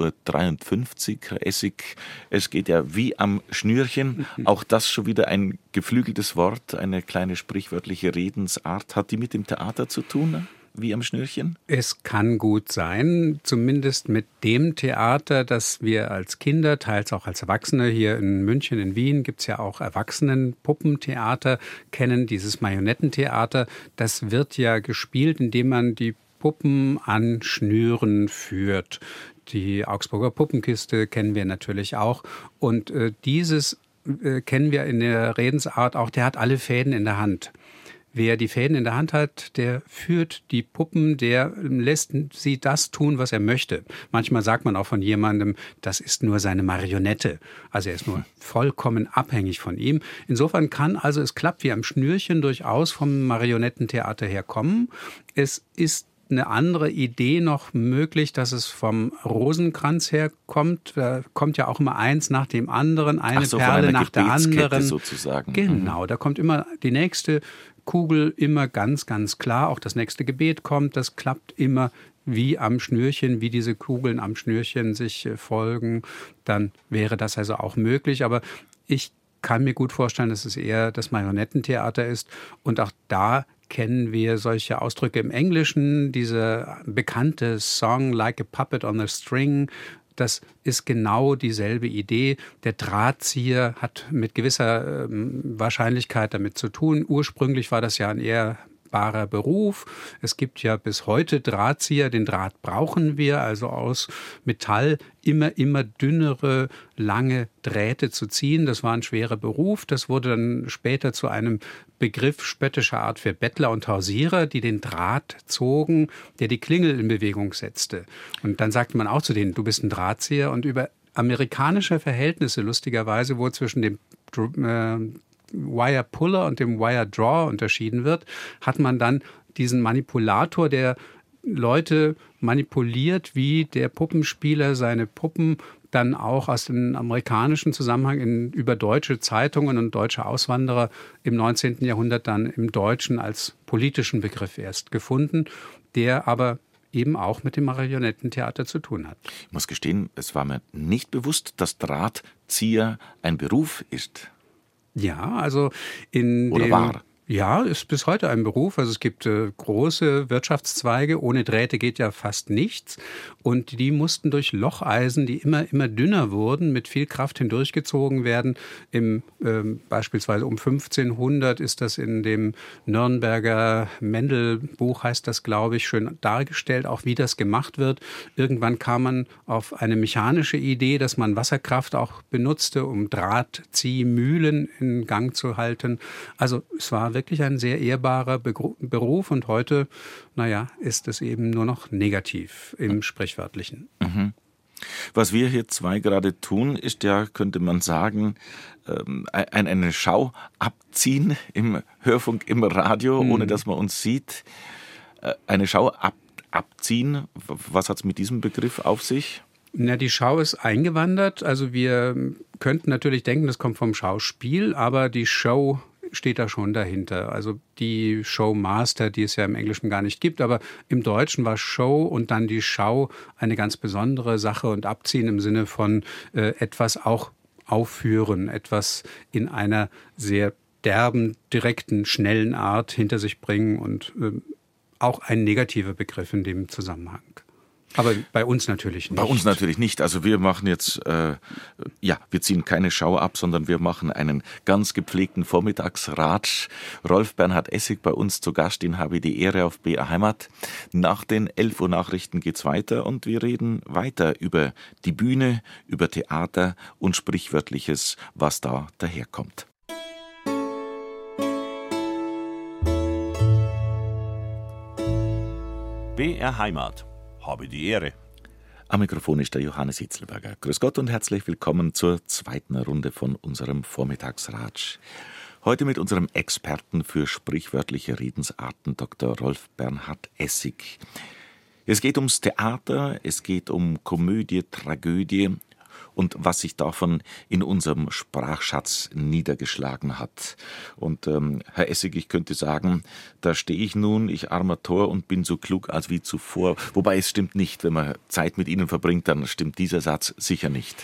10.53 Uhr, Herr Essig. Es geht ja wie am Schnürchen. Auch das schon wieder ein geflügeltes Wort, eine kleine sprichwörtliche Redensart. Hat die mit dem Theater zu tun, wie am Schnürchen? Es kann gut sein, zumindest mit dem Theater, das wir als Kinder, teils auch als Erwachsene, hier in München, in Wien gibt es ja auch Erwachsenen-Puppentheater, kennen, dieses Marionettentheater. Das wird ja gespielt, indem man die Puppen an Schnüren führt. Die Augsburger Puppenkiste kennen wir natürlich auch. Und dieses kennen wir in der Redensart auch, der hat alle Fäden in der Hand. Wer die Fäden in der Hand hat, der führt die Puppen, der lässt sie das tun, was er möchte. Manchmal sagt man auch von jemandem, das ist nur seine Marionette. Also er ist nur vollkommen abhängig von ihm. Insofern kann also, es klappt wie am Schnürchen, durchaus vom Marionettentheater herkommen. Es ist eine andere Idee noch möglich, dass es vom Rosenkranz herkommt. Da kommt ja auch immer eins nach dem anderen, eine Perle nach der anderen. Sozusagen. Genau, da kommt immer die nächste Kugel, immer ganz, ganz klar. Auch das nächste Gebet kommt, das klappt immer wie am Schnürchen, wie diese Kugeln am Schnürchen sich folgen. Dann wäre das also auch möglich. Aber ich kann mir gut vorstellen, dass es eher das Marionettentheater ist. Und auch da kennen wir solche Ausdrücke im Englischen, diese bekannte Song Like a Puppet on a String. Das ist genau dieselbe Idee. Der Drahtzieher hat mit gewisser Wahrscheinlichkeit damit zu tun. Ursprünglich war das ja ein ehrbarer Beruf. Es gibt ja bis heute Drahtzieher. Den Draht brauchen wir, also aus Metall immer dünnere, lange Drähte zu ziehen. Das war ein schwerer Beruf. Das wurde dann später zu einem Begriff spöttischer Art für Bettler und Hausierer, die den Draht zogen, der die Klingel in Bewegung setzte. Und dann sagte man auch zu denen, du bist ein Drahtzieher. Und über amerikanische Verhältnisse, lustigerweise, wo zwischen dem Wire Puller und dem Wire Drawer unterschieden wird, hat man dann diesen Manipulator, der Leute manipuliert, wie der Puppenspieler seine Puppen dann auch aus dem amerikanischen Zusammenhang über deutsche Zeitungen und deutsche Auswanderer im 19. Jahrhundert dann im Deutschen als politischen Begriff erst gefunden, der aber eben auch mit dem Marionettentheater zu tun hat. Ich muss gestehen, es war mir nicht bewusst, dass Drahtzieher ein Beruf ist. Ja, also war. Ja, ist bis heute ein Beruf. Also es gibt große Wirtschaftszweige. Ohne Drähte geht ja fast nichts. Und die mussten durch Locheisen, die immer dünner wurden, mit viel Kraft hindurchgezogen werden. Beispielsweise um 1500 ist das in dem Nürnberger Mendel-Buch, heißt das, glaube ich, schön dargestellt, auch wie das gemacht wird. Irgendwann kam man auf eine mechanische Idee, dass man Wasserkraft auch benutzte, um Drahtziehmühlen in Gang zu halten. Also es war wirklich ein sehr ehrbarer Beruf und heute, ist es eben nur noch negativ im Sprichwörtlichen. Mhm. Was wir hier zwei gerade tun, ist ja, könnte man sagen, eine Schau abziehen im Hörfunk, im Radio, ohne dass man uns sieht. Eine Schau abziehen, was hat es mit diesem Begriff auf sich? Die Schau ist eingewandert. Also wir könnten natürlich denken, das kommt vom Schauspiel, aber die Show steht da schon dahinter. Also die Showmaster, die es ja im Englischen gar nicht gibt, aber im Deutschen war Show und dann die Schau eine ganz besondere Sache und abziehen im Sinne von etwas auch aufführen, etwas in einer sehr derben, direkten, schnellen Art hinter sich bringen und auch ein negativer Begriff in dem Zusammenhang. Aber bei uns natürlich nicht. Bei uns natürlich nicht. Also wir machen jetzt, wir ziehen keine Schau ab, sondern wir machen einen ganz gepflegten Vormittagsratsch. Rolf Bernhard Essig bei uns zu Gast, den habe ich die Ehre auf BR Heimat. Nach den 11 Uhr Nachrichten geht's weiter und wir reden weiter über die Bühne, über Theater und Sprichwörtliches, was da daherkommt. BR Heimat. Habe die Ehre. Am Mikrofon ist der Johannes Hitzelberger. Grüß Gott und herzlich willkommen zur zweiten Runde von unserem Vormittagsratsch. Heute mit unserem Experten für sprichwörtliche Redensarten, Dr. Rolf Bernhard Essig. Es geht ums Theater, es geht um Komödie, Tragödie und was sich davon in unserem Sprachschatz niedergeschlagen hat. Und Herr Essig, ich könnte sagen, da stehe ich nun, ich armer Tor, und bin so klug als wie zuvor. Wobei es stimmt nicht, wenn man Zeit mit Ihnen verbringt, dann stimmt dieser Satz sicher nicht.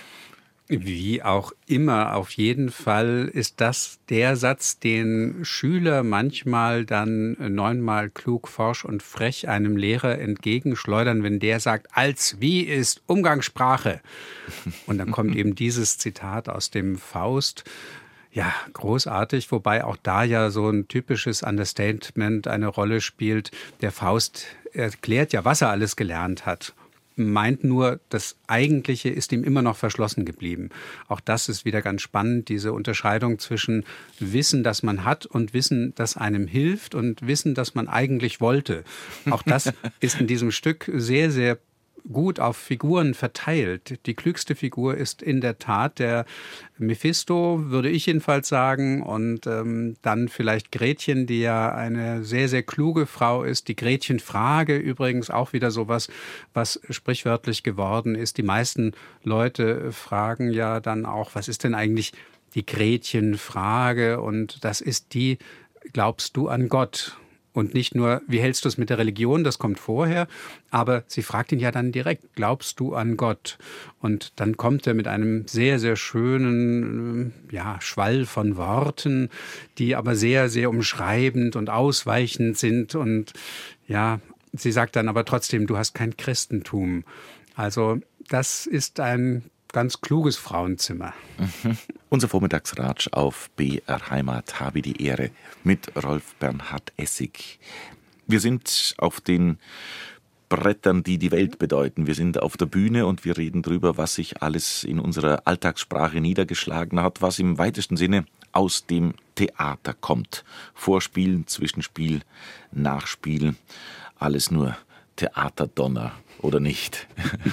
Wie auch immer, auf jeden Fall ist das der Satz, den Schüler manchmal dann 9-mal klug, forsch und frech einem Lehrer entgegenschleudern, wenn der sagt, als wie ist Umgangssprache. Und dann kommt eben dieses Zitat aus dem Faust. Ja, großartig, wobei auch da ja so ein typisches Understatement eine Rolle spielt. Der Faust erklärt ja, was er alles gelernt hat. Meint nur, das Eigentliche ist ihm immer noch verschlossen geblieben. Auch das ist wieder ganz spannend, diese Unterscheidung zwischen Wissen, das man hat, und Wissen, das einem hilft, und Wissen, das man eigentlich wollte. Auch das ist in diesem Stück sehr, sehr gut auf Figuren verteilt. Die klügste Figur ist in der Tat der Mephisto, würde ich jedenfalls sagen, und dann vielleicht Gretchen, die ja eine sehr, sehr kluge Frau ist. Die Gretchenfrage übrigens auch wieder sowas, was sprichwörtlich geworden ist. Die meisten Leute fragen ja dann auch, was ist denn eigentlich die Gretchenfrage? Und das ist die, glaubst du an Gott? Und nicht nur, wie hältst du es mit der Religion, das kommt vorher, aber sie fragt ihn ja dann direkt, glaubst du an Gott? Und dann kommt er mit einem sehr, sehr schönen Schwall von Worten, die aber sehr, sehr umschreibend und ausweichend sind. Und ja, sie sagt dann aber trotzdem, du hast kein Christentum. Also das ist ein ganz kluges Frauenzimmer. Unser Vormittagsratsch auf BR Heimat, habe die Ehre, mit Rolf Bernhard Essig. Wir sind auf den Brettern, die die Welt bedeuten. Wir sind auf der Bühne und wir reden darüber, was sich alles in unserer Alltagssprache niedergeschlagen hat, was im weitesten Sinne aus dem Theater kommt. Vorspiel, Zwischenspiel, Nachspiel, alles nur Theaterdonner, oder nicht?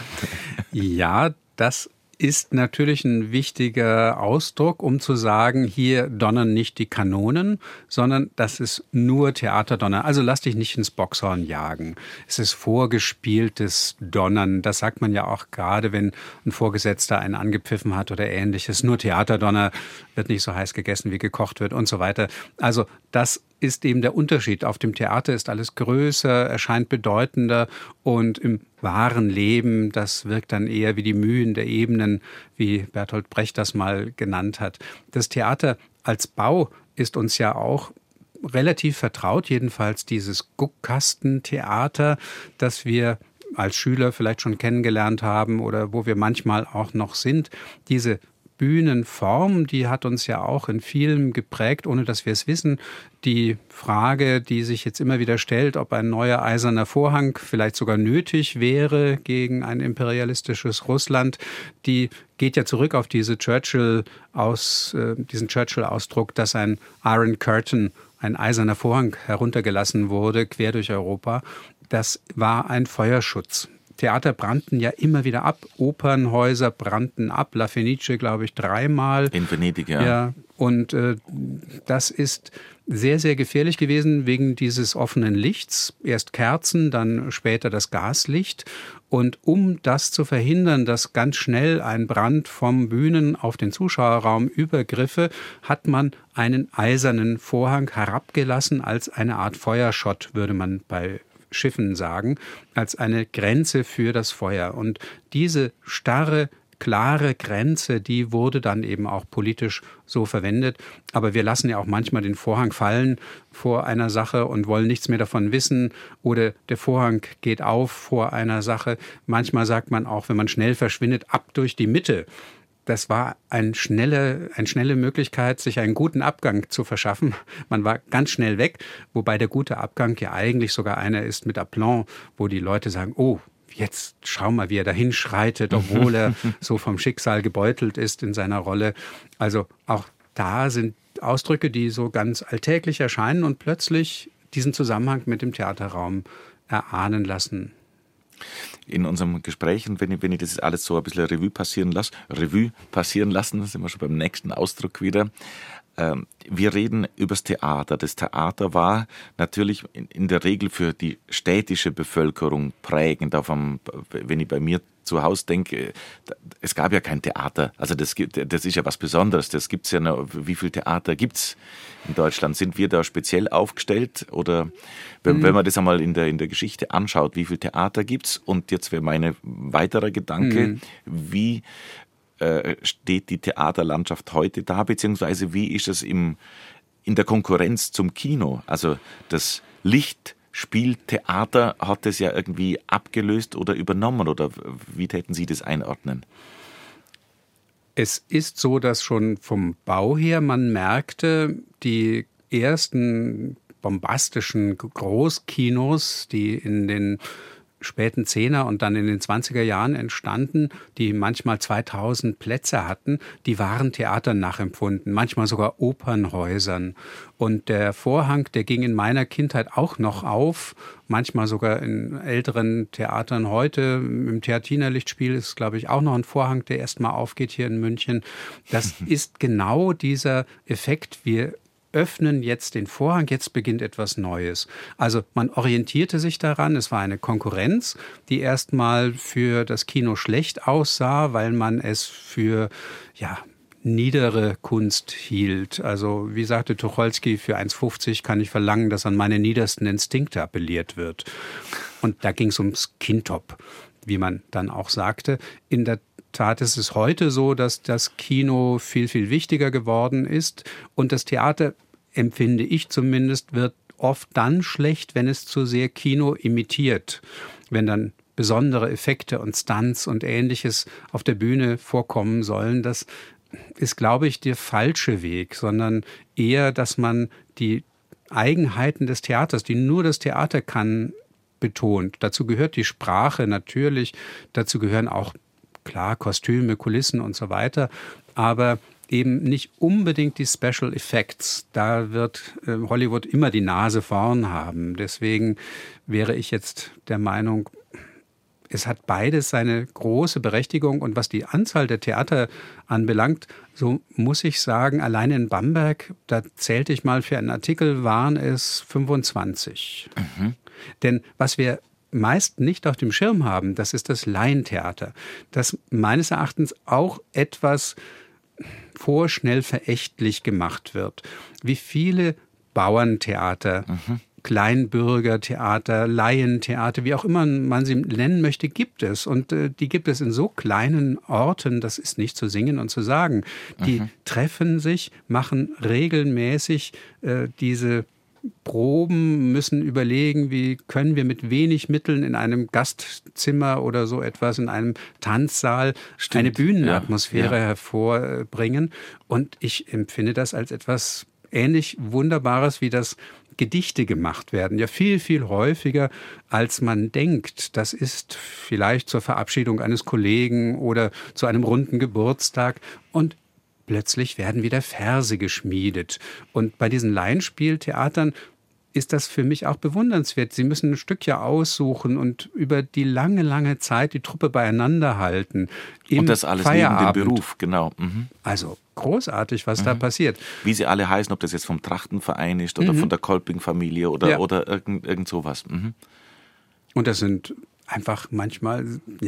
Ja, das ist natürlich ein wichtiger Ausdruck, um zu sagen, hier donnern nicht die Kanonen, sondern das ist nur Theaterdonner. Also lass dich nicht ins Boxhorn jagen. Es ist vorgespieltes Donnern. Das sagt man ja auch gerade, wenn ein Vorgesetzter einen angepfiffen hat oder Ähnliches. Nur Theaterdonner, wird nicht so heiß gegessen, wie gekocht wird und so weiter. Also das ist eben der Unterschied. Auf dem Theater ist alles größer, erscheint bedeutender, und im wahren Leben, das wirkt dann eher wie die Mühen der Ebenen, wie Bertolt Brecht das mal genannt hat. Das Theater als Bau ist uns ja auch relativ vertraut, jedenfalls dieses Guckkastentheater, das wir als Schüler vielleicht schon kennengelernt haben oder wo wir manchmal auch noch sind. Diese Bühnenform, die hat uns ja auch in vielem geprägt, ohne dass wir es wissen. Die Frage, die sich jetzt immer wieder stellt, ob ein neuer eiserner Vorhang vielleicht sogar nötig wäre gegen ein imperialistisches Russland, die geht ja zurück auf diesen Churchill-Ausdruck, dass ein Iron Curtain, ein eiserner Vorhang, heruntergelassen wurde, quer durch Europa. Das war ein Feuerschutz. Theater brannten ja immer wieder ab, Opernhäuser brannten ab, La Fenice, glaube ich, 3-mal. In Venedig, ja. Ja, und das ist sehr, sehr gefährlich gewesen wegen dieses offenen Lichts. Erst Kerzen, dann später das Gaslicht. Und um das zu verhindern, dass ganz schnell ein Brand vom Bühnen auf den Zuschauerraum übergriffe, hat man einen eisernen Vorhang herabgelassen als eine Art Feuerschott, würde man bei Schiffen sagen, als eine Grenze für das Feuer. Und diese starre klare Grenze, die wurde dann eben auch politisch so verwendet. Aber wir lassen ja auch manchmal den Vorhang fallen vor einer Sache und wollen nichts mehr davon wissen. Oder der Vorhang geht auf vor einer Sache. Manchmal sagt man auch, wenn man schnell verschwindet, ab durch die Mitte. Das war eine schnelle Möglichkeit, sich einen guten Abgang zu verschaffen. Man war ganz schnell weg, wobei der gute Abgang ja eigentlich sogar einer ist mit Aplomb, wo die Leute sagen, oh, jetzt schau mal, wie er dahin schreitet, obwohl er so vom Schicksal gebeutelt ist in seiner Rolle. Also auch da sind Ausdrücke, die so ganz alltäglich erscheinen und plötzlich diesen Zusammenhang mit dem Theaterraum erahnen lassen. In unserem Gespräch, und wenn ich das alles so ein bisschen Revue passieren lassen, da sind wir schon beim nächsten Ausdruck wieder. Wir reden über das Theater. Das Theater war natürlich in der Regel für die städtische Bevölkerung prägend. Wenn ich bei mir zu Hause denke, es gab ja kein Theater. Also das ist ja was Besonderes. Das gibt's ja noch. Wie viel Theater gibt's in Deutschland? Sind wir da speziell aufgestellt? Oder wenn man das einmal in der Geschichte anschaut, wie viel Theater gibt's? Und jetzt wäre mein weiterer Gedanke, wie steht die Theaterlandschaft heute da, beziehungsweise wie ist es in der Konkurrenz zum Kino? Also das Lichtspieltheater hat es ja irgendwie abgelöst oder übernommen, oder wie täten Sie das einordnen? Es ist so, dass schon vom Bau her man merkte, die ersten bombastischen Großkinos, die in den späten 10er und dann in den 20er Jahren entstanden, die manchmal 2000 Plätze hatten, die waren Theatern nachempfunden, manchmal sogar Opernhäusern. Und der Vorhang, der ging in meiner Kindheit auch noch auf, manchmal sogar in älteren Theatern heute. Im Theatiner Lichtspiel ist, glaube ich, auch noch ein Vorhang, der erstmal aufgeht hier in München. Das ist genau dieser Effekt. Wir öffnen jetzt den Vorhang, jetzt beginnt etwas Neues. Also man orientierte sich daran, es war eine Konkurrenz, die erstmal für das Kino schlecht aussah, weil man es für niedere Kunst hielt. Also wie sagte Tucholsky, für 1,50 kann ich verlangen, dass an meine niedersten Instinkte appelliert wird. Und da ging es ums Kintop, wie man dann auch sagte. In der Tat ist es heute so, dass das Kino viel, viel wichtiger geworden ist und das Theater, empfinde ich zumindest, wird oft dann schlecht, wenn es zu sehr Kino imitiert, wenn dann besondere Effekte und Stunts und Ähnliches auf der Bühne vorkommen sollen. Das ist, glaube ich, der falsche Weg, sondern eher, dass man die Eigenheiten des Theaters, die nur das Theater kann, betont. Dazu gehört die Sprache natürlich, dazu gehören auch klar, Kostüme, Kulissen und so weiter, aber eben nicht unbedingt die Special Effects. Da wird Hollywood immer die Nase vorn haben. Deswegen wäre ich jetzt der Meinung, es hat beides seine große Berechtigung. Und was die Anzahl der Theater anbelangt, so muss ich sagen, allein in Bamberg, da zählte ich mal für einen Artikel, waren es 25. Denn was wir meist nicht auf dem Schirm haben, das ist das Laientheater, das meines Erachtens auch etwas vorschnell verächtlich gemacht wird. Wie viele Bauerntheater, Kleinbürgertheater, Laientheater, wie auch immer man sie nennen möchte, gibt es. Und die gibt es in so kleinen Orten, das ist nicht zu singen und zu sagen. Die treffen sich, machen regelmäßig diese Proben, müssen überlegen, wie können wir mit wenig Mitteln in einem Gastzimmer oder so etwas, in einem Tanzsaal eine Bühnenatmosphäre hervorbringen. Und ich empfinde das als etwas ähnlich Wunderbares, wie das Gedichte gemacht werden. Ja, viel, viel häufiger, als man denkt. Das ist vielleicht zur Verabschiedung eines Kollegen oder zu einem runden Geburtstag. Und plötzlich werden wieder Verse geschmiedet. Und bei diesen Laienspieltheatern ist das für mich auch bewundernswert. Sie müssen ein Stück ja aussuchen und über die lange, lange Zeit die Truppe beieinander halten. Und das alles Feierabend. neben dem Beruf, genau. Also großartig, was da passiert. Wie sie alle heißen, ob das jetzt vom Trachtenverein ist oder von der Kolping-Familie oder irgend sowas. Und das sind einfach manchmal,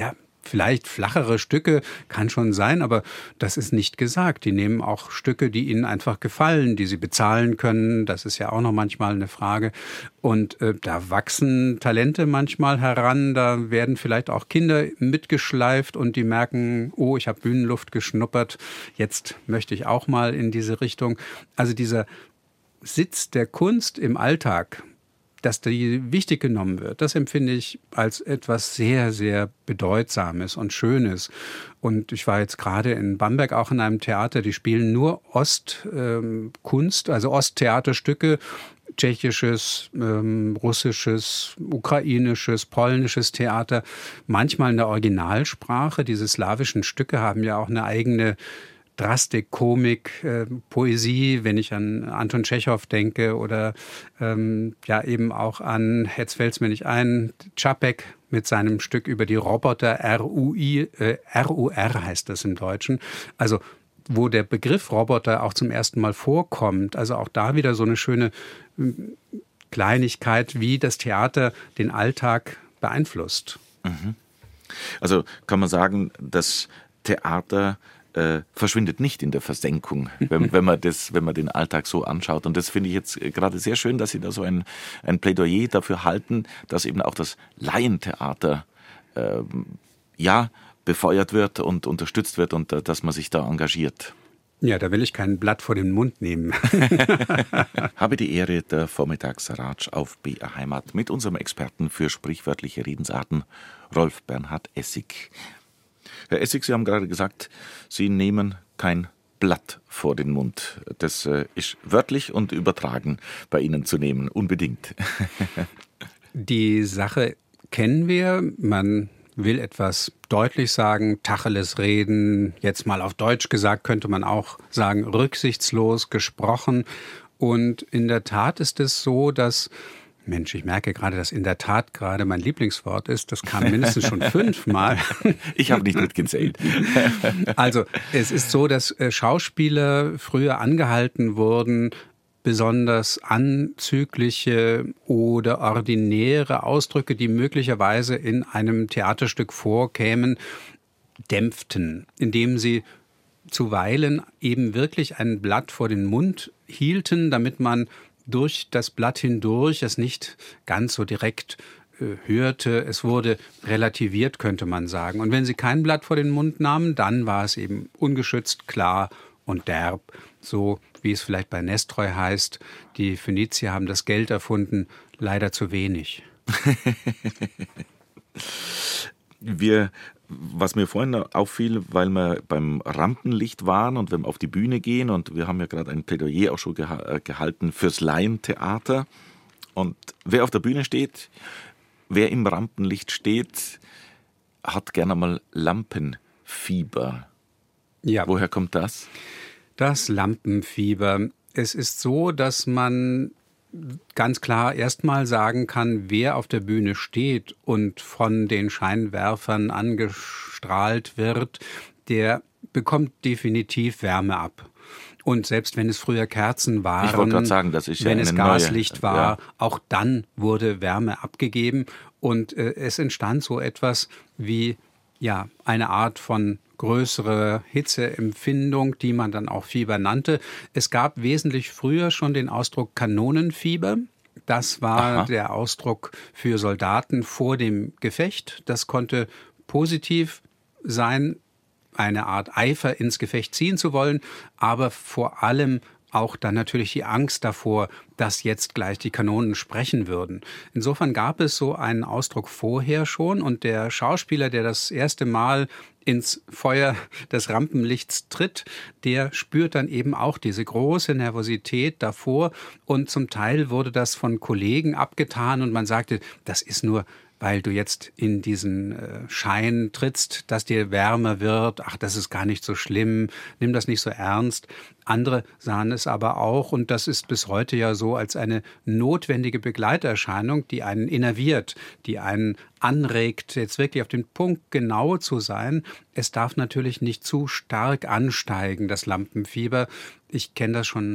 vielleicht flachere Stücke, kann schon sein, aber das ist nicht gesagt. Die nehmen auch Stücke, die ihnen einfach gefallen, die sie bezahlen können. Das ist ja auch noch manchmal eine Frage. Und da wachsen Talente manchmal heran. Da werden vielleicht auch Kinder mitgeschleift und die merken, oh, ich habe Bühnenluft geschnuppert. Jetzt möchte ich auch mal in diese Richtung. Also dieser Sitz der Kunst im Alltag, dass die wichtig genommen wird, das empfinde ich als etwas sehr, sehr Bedeutsames und Schönes. Und ich war jetzt gerade in Bamberg auch in einem Theater, die spielen nur Ostkunst, also Osttheaterstücke, tschechisches, russisches, ukrainisches, polnisches Theater, manchmal in der Originalsprache. Diese slawischen Stücke haben ja auch eine eigene Drastik, Komik, Poesie, wenn ich an Anton Tschechow denke oder ja eben auch an, jetzt fällt es mir nicht ein, Čapek mit seinem Stück über die Roboter, RUR heißt das im Deutschen. Also wo der Begriff Roboter auch zum ersten Mal vorkommt. Also auch da wieder so eine schöne Kleinigkeit, wie das Theater den Alltag beeinflusst. Also kann man sagen, das Theater verschwindet nicht in der Versenkung, wenn man den Alltag so anschaut. Und das finde ich jetzt gerade sehr schön, dass Sie da so ein Plädoyer dafür halten, dass eben auch das Laientheater befeuert wird und unterstützt wird und dass man sich da engagiert. Ja, da will ich kein Blatt vor den Mund nehmen. Habe die Ehre, der Vormittagsratsch auf BR Heimat mit unserem Experten für sprichwörtliche Redensarten, Rolf Bernhard Essig. Herr Essig, Sie haben gerade gesagt, Sie nehmen kein Blatt vor den Mund. Das ist wörtlich und übertragen bei Ihnen zu nehmen, unbedingt. Die Sache kennen wir. Man will etwas deutlich sagen, Tacheles reden, jetzt mal auf Deutsch gesagt, könnte man auch sagen, rücksichtslos gesprochen. Und in der Tat ist es so, dass Mensch, ich merke gerade, dass in der Tat gerade mein Lieblingswort ist. Das kam mindestens schon 5-mal. Ich habe nicht mitgezählt. Also es ist so, dass Schauspieler früher angehalten wurden, besonders anzügliche oder ordinäre Ausdrücke, die möglicherweise in einem Theaterstück vorkämen, dämpften, indem sie zuweilen eben wirklich ein Blatt vor den Mund hielten, damit man durch das Blatt hindurch es nicht ganz so direkt hörte. Es wurde relativiert, könnte man sagen. Und wenn sie kein Blatt vor den Mund nahmen, dann war es eben ungeschützt, klar und derb. So wie es vielleicht bei Nestroy heißt, die Phönizier haben das Geld erfunden, leider zu wenig. Was mir vorhin auffiel, weil wir beim Rampenlicht waren und wenn wir auf die Bühne gehen und wir haben ja gerade ein Plädoyer auch schon gehalten fürs Laientheater und wer auf der Bühne steht, wer im Rampenlicht steht, hat gerne mal Lampenfieber. Ja. Woher kommt das? Das Lampenfieber. Es ist so, dass man ganz klar erstmal sagen kann, wer auf der Bühne steht und von den Scheinwerfern angestrahlt wird, der bekommt definitiv Wärme ab. Und selbst wenn es früher Kerzen waren, ich wollte gerade sagen, das ist wenn ja es Gaslicht war, auch dann wurde Wärme abgegeben. Und es entstand so etwas wie eine Art von größere Hitzeempfindung, die man dann auch Fieber nannte. Es gab wesentlich früher schon den Ausdruck Kanonenfieber. Das war der Ausdruck für Soldaten vor dem Gefecht. Das konnte positiv sein, eine Art Eifer ins Gefecht ziehen zu wollen, aber vor allem auch dann natürlich die Angst davor, dass jetzt gleich die Kanonen sprechen würden. Insofern gab es so einen Ausdruck vorher schon und der Schauspieler, der das erste Mal ins Feuer des Rampenlichts tritt, der spürt dann eben auch diese große Nervosität davor und zum Teil wurde das von Kollegen abgetan und man sagte, das ist nur, weil du jetzt in diesen Schein trittst, dass dir wärmer wird. Ach, das ist gar nicht so schlimm, nimm das nicht so ernst. Andere sahen es aber auch, und das ist bis heute ja so, als eine notwendige Begleiterscheinung, die einen innerviert, die einen anregt, jetzt wirklich auf den Punkt genau zu sein. Es darf natürlich nicht zu stark ansteigen, das Lampenfieber. Ich kenne das schon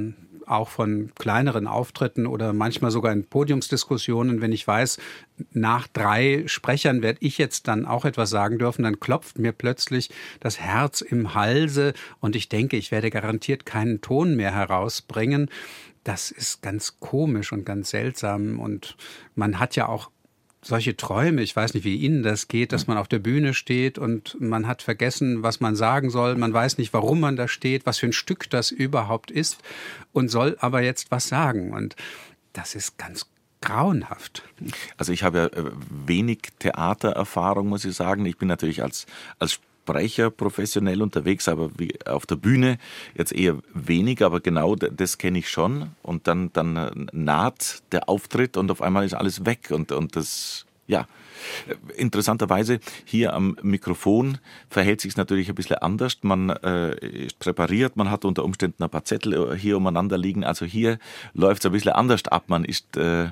auch von kleineren Auftritten oder manchmal sogar in Podiumsdiskussionen, wenn ich weiß, nach 3 Sprechern werde ich jetzt dann auch etwas sagen dürfen, dann klopft mir plötzlich das Herz im Halse und ich denke, ich werde garantiert keinen Ton mehr herausbringen. Das ist ganz komisch und ganz seltsam und man hat ja auch solche Träume, ich weiß nicht, wie Ihnen das geht, dass man auf der Bühne steht und man hat vergessen, was man sagen soll. Man weiß nicht, warum man da steht, was für ein Stück das überhaupt ist und soll aber jetzt was sagen. Und das ist ganz grauenhaft. Also ich habe ja wenig Theatererfahrung, muss ich sagen. Ich bin natürlich als Sprecher professionell unterwegs, aber wie auf der Bühne jetzt eher wenig, aber genau das kenne ich schon. Und dann naht der Auftritt und auf einmal ist alles weg und das, ja, interessanterweise hier am Mikrofon verhält sich es natürlich ein bisschen anders. Man ist präpariert, man hat unter Umständen ein paar Zettel hier umeinander liegen. Also hier läuft es ein bisschen anders ab. Man ist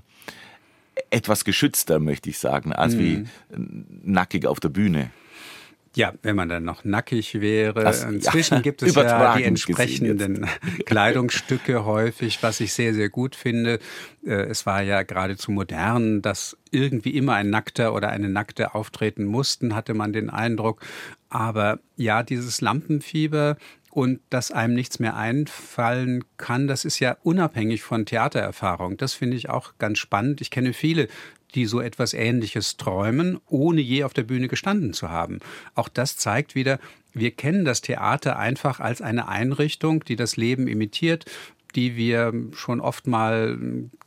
etwas geschützter, möchte ich sagen, als wie nackig auf der Bühne. Ja, wenn man dann noch nackig wäre. Inzwischen gibt es ja die entsprechenden Kleidungsstücke häufig, was ich sehr, sehr gut finde. Es war ja geradezu modern, dass irgendwie immer ein Nackter oder eine Nackte auftreten mussten, hatte man den Eindruck. Aber ja, dieses Lampenfieber und dass einem nichts mehr einfallen kann, das ist ja unabhängig von Theatererfahrung. Das finde ich auch ganz spannend. Ich kenne viele, die so etwas Ähnliches träumen, ohne je auf der Bühne gestanden zu haben. Auch das zeigt wieder, wir kennen das Theater einfach als eine Einrichtung, die das Leben imitiert, die wir schon oft mal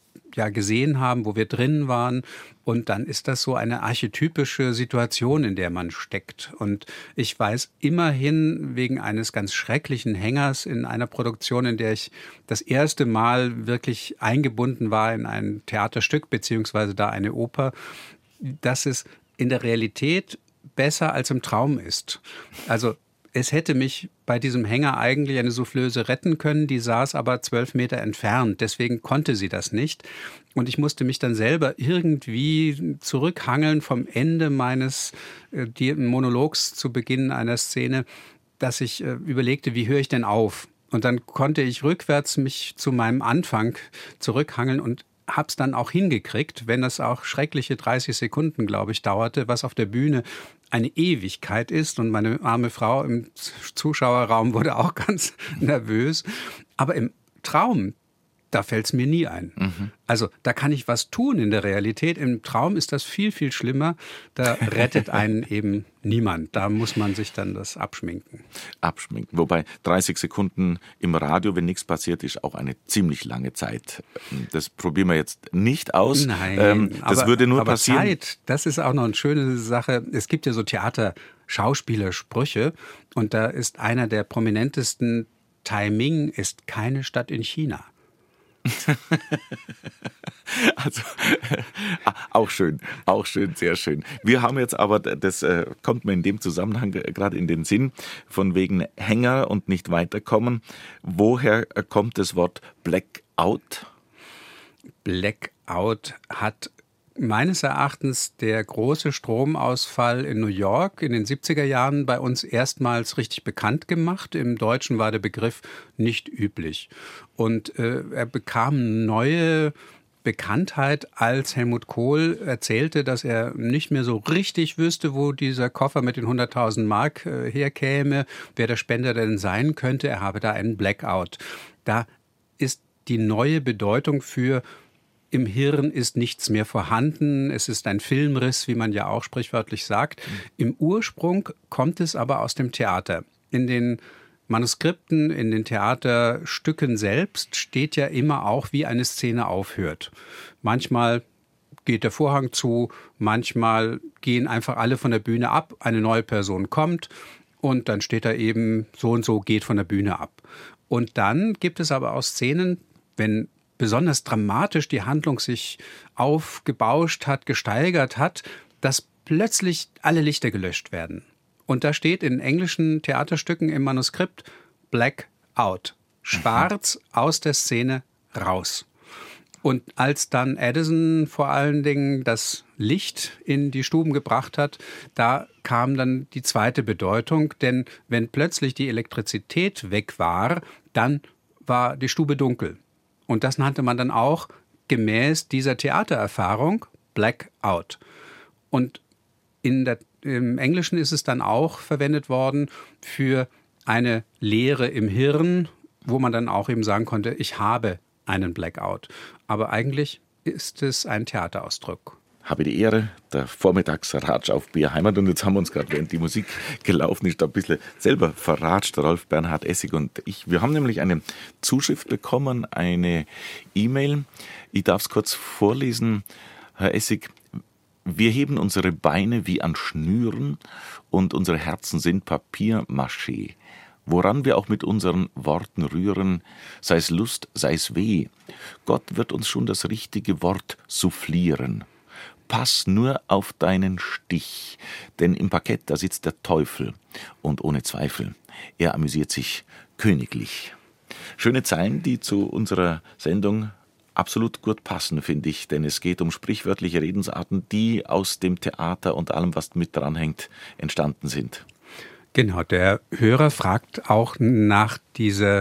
gesehen haben, wo wir drin waren. Und dann ist das so eine archetypische Situation, in der man steckt. Und ich weiß immerhin wegen eines ganz schrecklichen Hängers in einer Produktion, in der ich das erste Mal wirklich eingebunden war in ein Theaterstück, beziehungsweise da eine Oper, dass es in der Realität besser als im Traum ist. Also es hätte mich bei diesem Hänger eigentlich eine Soufflöse retten können, die saß aber 12 Meter entfernt, deswegen konnte sie das nicht. Und ich musste mich dann selber irgendwie zurückhangeln vom Ende meines Monologs zu Beginn einer Szene, dass ich überlegte, wie höre ich denn auf? Und dann konnte ich rückwärts mich zu meinem Anfang zurückhangeln und hab's dann auch hingekriegt, wenn das auch schreckliche 30 Sekunden, glaube ich, dauerte, was auf der Bühne eine Ewigkeit ist. Und meine arme Frau im Zuschauerraum wurde auch ganz nervös. Aber im Traum, da fällt's mir nie ein. Mhm. Also da kann ich was tun in der Realität. Im Traum ist das viel, viel schlimmer. Da rettet einen eben niemand. Da muss man sich dann das abschminken. Wobei 30 Sekunden im Radio, wenn nichts passiert, ist auch eine ziemlich lange Zeit. Das probieren wir jetzt nicht aus. Nein, das würde nur aber passieren. Zeit, das ist auch noch eine schöne Sache. Es gibt ja so Theater-Schauspielersprüche und da ist einer der prominentesten: Taiming ist keine Stadt in China. Also auch schön, sehr schön. Wir haben jetzt aber, das kommt mir in dem Zusammenhang gerade in den Sinn, von wegen Hänger und nicht weiterkommen. Woher kommt das Wort Blackout? Blackout hat meines Erachtens der große Stromausfall in New York in den 70er Jahren bei uns erstmals richtig bekannt gemacht. Im Deutschen war der Begriff nicht üblich. Und er bekam neue Bekanntheit, als Helmut Kohl erzählte, dass er nicht mehr so richtig wüsste, wo dieser Koffer mit den 100.000 Mark herkäme, wer der Spender denn sein könnte. Er habe da einen Blackout. Da ist die neue Bedeutung für: im Hirn ist nichts mehr vorhanden, es ist ein Filmriss, wie man ja auch sprichwörtlich sagt. Im Ursprung kommt es aber aus dem Theater. In den Manuskripten, in den Theaterstücken selbst steht ja immer auch, wie eine Szene aufhört. Manchmal geht der Vorhang zu, manchmal gehen einfach alle von der Bühne ab, eine neue Person kommt und dann steht da eben so und so geht von der Bühne ab. Und dann gibt es aber auch Szenen, wenn besonders dramatisch die Handlung sich aufgebauscht hat, gesteigert hat, dass plötzlich alle Lichter gelöscht werden. Und da steht in englischen Theaterstücken im Manuskript Black out. Schwarz aus der Szene raus. Und als dann Edison vor allen Dingen das Licht in die Stuben gebracht hat, da kam dann die zweite Bedeutung. Denn wenn plötzlich die Elektrizität weg war, dann war die Stube dunkel. Und das nannte man dann auch gemäß dieser Theatererfahrung Blackout. Und im Englischen ist es dann auch verwendet worden für eine Leere im Hirn, wo man dann auch eben sagen konnte, ich habe einen Blackout. Aber eigentlich ist es ein Theaterausdruck. Habe die Ehre, der Vormittagsratsch auf BR Heimat. Und jetzt haben wir uns gerade, während die Musik gelaufen ist, ein bisschen selber verratscht, Rolf Bernhard Essig und ich. Wir haben nämlich eine Zuschrift bekommen, eine E-Mail. Ich darf es kurz vorlesen, Herr Essig. Wir heben unsere Beine wie an Schnüren und unsere Herzen sind Papiermaché. Woran wir auch mit unseren Worten rühren, sei es Lust, sei es Weh. Gott wird uns schon das richtige Wort soufflieren. Pass nur auf deinen Stich, denn im Parkett, da sitzt der Teufel. Und ohne Zweifel, er amüsiert sich königlich. Schöne Zeilen, die zu unserer Sendung absolut gut passen, finde ich, denn es geht um sprichwörtliche Redensarten, die aus dem Theater und allem, was mit dranhängt, entstanden sind. Genau, der Hörer fragt auch nach dieser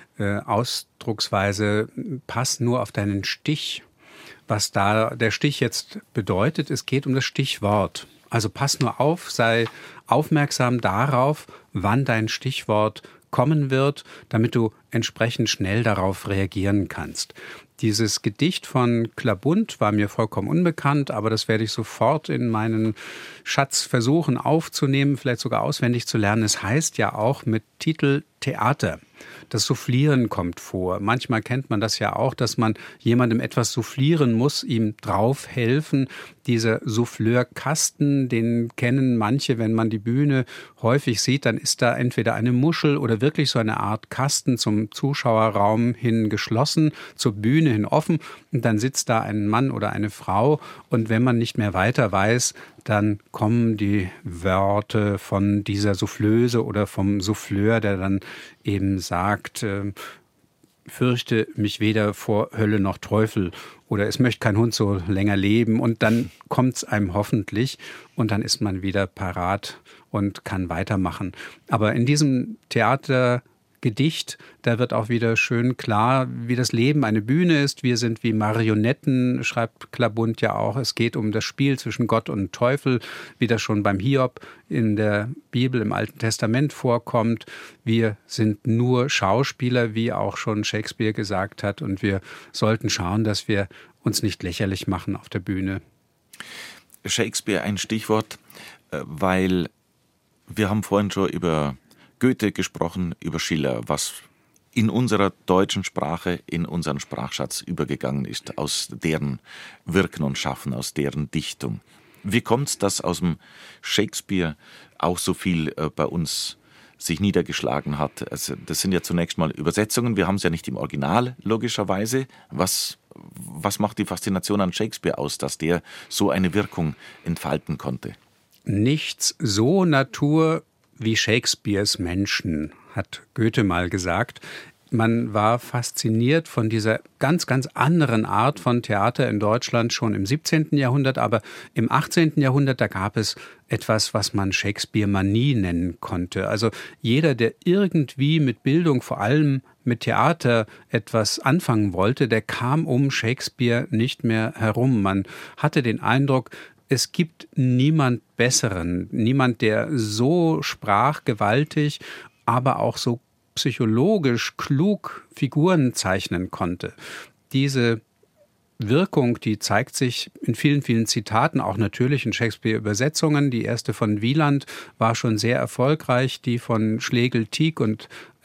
Ausdrucksweise, pass nur auf deinen Stich. Was da der Stich jetzt bedeutet, es geht um das Stichwort. Also pass nur auf, sei aufmerksam darauf, wann dein Stichwort kommen wird, damit du entsprechend schnell darauf reagieren kannst. Dieses Gedicht von Klabund war mir vollkommen unbekannt, aber das werde ich sofort in meinen Schatz versuchen aufzunehmen, vielleicht sogar auswendig zu lernen. Es heißt ja auch mit Titel Theater. Das Soufflieren kommt vor. Manchmal kennt man das ja auch, dass man jemandem etwas soufflieren muss, ihm drauf helfen. Dieser Souffleurkasten, den kennen manche, wenn man die Bühne häufig sieht, dann ist da entweder eine Muschel oder wirklich so eine Art Kasten zum Zuschauerraum hin geschlossen, zur Bühne hin offen und dann sitzt da ein Mann oder eine Frau und wenn man nicht mehr weiter weiß, dann kommen die Worte von dieser Soufflöse oder vom Souffleur, der dann eben sagt, fürchte mich weder vor Hölle noch Teufel oder es möchte kein Hund so länger leben und dann kommt es einem hoffentlich und dann ist man wieder parat und kann weitermachen. Aber in diesem Theatergedicht, da wird auch wieder schön klar, wie das Leben eine Bühne ist. Wir sind wie Marionetten, schreibt Klabund ja auch. Es geht um das Spiel zwischen Gott und Teufel, wie das schon beim Hiob in der Bibel im Alten Testament vorkommt. Wir sind nur Schauspieler, wie auch schon Shakespeare gesagt hat. Und wir sollten schauen, dass wir uns nicht lächerlich machen auf der Bühne. Shakespeare ein Stichwort, weil wir haben vorhin schon über Goethe gesprochen, über Schiller, was in unserer deutschen Sprache, in unseren Sprachschatz übergegangen ist, aus deren Wirken und Schaffen, aus deren Dichtung. Wie kommt es, dass aus dem Shakespeare auch so viel bei uns sich niedergeschlagen hat? Also das sind ja zunächst mal Übersetzungen, wir haben es ja nicht im Original, logischerweise. Was macht die Faszination an Shakespeare aus, dass der so eine Wirkung entfalten konnte? Nichts so Natur wie Shakespeares Menschen, hat Goethe mal gesagt. Man war fasziniert von dieser ganz, ganz anderen Art von Theater in Deutschland schon im 17. Jahrhundert, aber im 18. Jahrhundert, da gab es etwas, was man Shakespeare-Manie nennen konnte. Also jeder, der irgendwie mit Bildung, vor allem mit Theater etwas anfangen wollte, der kam um Shakespeare nicht mehr herum. Man hatte den Eindruck, es gibt niemand Besseren, niemand, der so sprachgewaltig, aber auch so psychologisch klug Figuren zeichnen konnte. Diese Wirkung, die zeigt sich in vielen, vielen Zitaten, auch natürlich in Shakespeare-Übersetzungen. Die erste von Wieland war schon sehr erfolgreich, die von Schlegel, Tieck und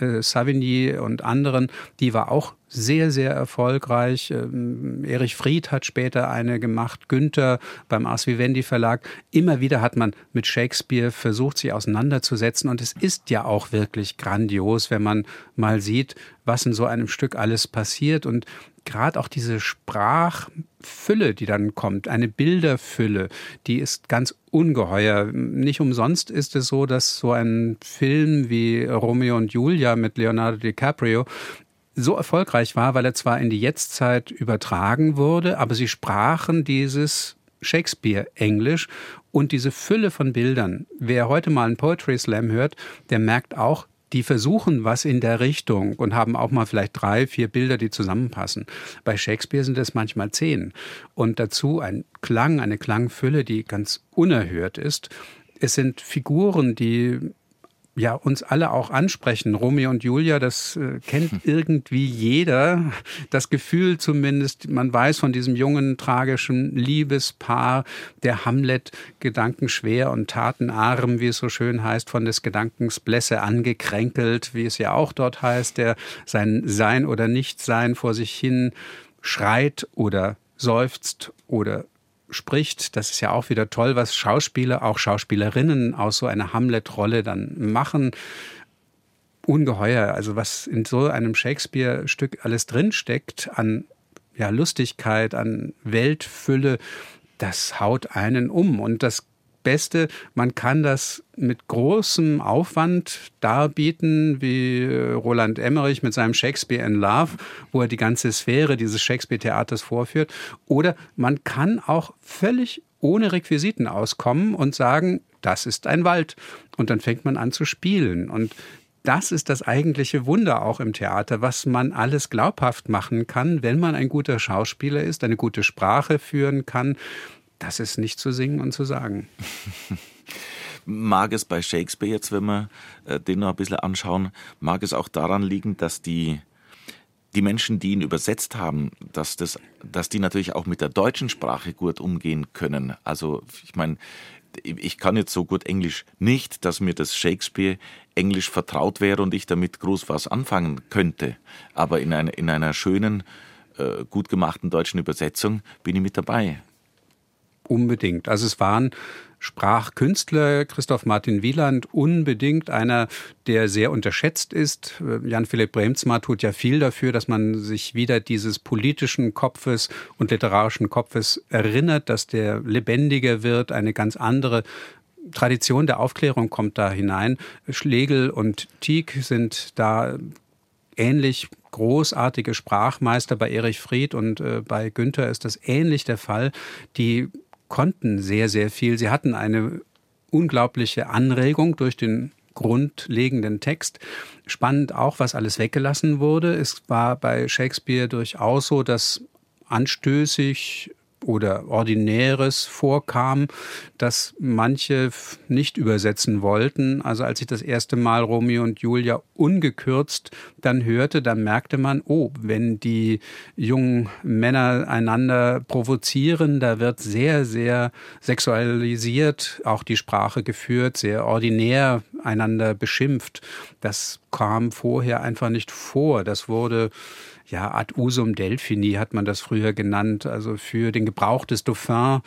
Savigny und anderen, die war auch sehr, sehr erfolgreich. Erich Fried hat später eine gemacht, Günther beim Ars Vivendi Verlag. Immer wieder hat man mit Shakespeare versucht, sich auseinanderzusetzen und es ist ja auch wirklich grandios, wenn man mal sieht, was in so einem Stück alles passiert und gerade auch diese Sprachfülle, die dann kommt, eine Bilderfülle, die ist ganz ungeheuer. Nicht umsonst ist es so, dass so ein Film wie Romeo und Julia mit Leonardo DiCaprio so erfolgreich war, weil er zwar in die Jetztzeit übertragen wurde, aber sie sprachen dieses Shakespeare-Englisch und diese Fülle von Bildern. Wer heute mal einen Poetry Slam hört, der merkt auch, die versuchen was in der Richtung und haben auch mal vielleicht 3, 4 Bilder, die zusammenpassen. Bei Shakespeare sind es manchmal 10. Und dazu ein Klang, eine Klangfülle, die ganz unerhört ist. Es sind Figuren, die uns alle auch ansprechen. Romeo und Julia, das kennt irgendwie jeder. Das Gefühl zumindest, man weiß von diesem jungen, tragischen Liebespaar, der Hamlet gedankenschwer und tatenarm, wie es so schön heißt, von des Gedankens Blässe angekränkelt, wie es ja auch dort heißt, der sein Sein oder Nichtsein vor sich hin schreit oder seufzt oder spricht. Das ist ja auch wieder toll, was Schauspieler, auch Schauspielerinnen aus so einer Hamlet-Rolle dann machen. Ungeheuer, also was in so einem Shakespeare-Stück alles drinsteckt an Lustigkeit, an Weltfülle, das haut einen um. Und das Beste, man kann das mit großem Aufwand darbieten, wie Roland Emmerich mit seinem Shakespeare in Love, wo er die ganze Sphäre dieses Shakespeare-Theaters vorführt. Oder man kann auch völlig ohne Requisiten auskommen und sagen, das ist ein Wald. Und dann fängt man an zu spielen. Und das ist das eigentliche Wunder auch im Theater, was man alles glaubhaft machen kann, wenn man ein guter Schauspieler ist, eine gute Sprache führen kann. Das ist nicht zu singen und zu sagen. Mag es bei Shakespeare jetzt, wenn wir den noch ein bisschen anschauen, mag es auch daran liegen, dass die Menschen, die ihn übersetzt haben, dass die natürlich auch mit der deutschen Sprache gut umgehen können. Also ich meine, ich kann jetzt so gut Englisch nicht, dass mir das Shakespeare Englisch vertraut wäre und ich damit groß was anfangen könnte. Aber in einer schönen, gut gemachten deutschen Übersetzung bin ich mit dabei. Unbedingt. Also es waren Sprachkünstler, Christoph Martin Wieland, unbedingt einer, der sehr unterschätzt ist. Jan Philipp Bremzma tut ja viel dafür, dass man sich wieder dieses politischen Kopfes und literarischen Kopfes erinnert, dass der lebendiger wird, eine ganz andere Tradition der Aufklärung kommt da hinein. Schlegel und Tieck sind da ähnlich großartige Sprachmeister. Bei Erich Fried und bei Günther ist das ähnlich der Fall. Die konnten sehr, sehr viel. Sie hatten eine unglaubliche Anregung durch den grundlegenden Text. Spannend auch, was alles weggelassen wurde. Es war bei Shakespeare durchaus so, dass anstößig oder Ordinäres vorkam, das manche nicht übersetzen wollten. Also als ich das erste Mal Romeo und Julia ungekürzt dann hörte, dann merkte man, wenn die jungen Männer einander provozieren, da wird sehr, sehr sexualisiert auch die Sprache geführt, sehr ordinär einander beschimpft. Das kam vorher einfach nicht vor. Das wurde ad usum Delphini hat man das früher genannt, also für den Gebrauch des Dauphin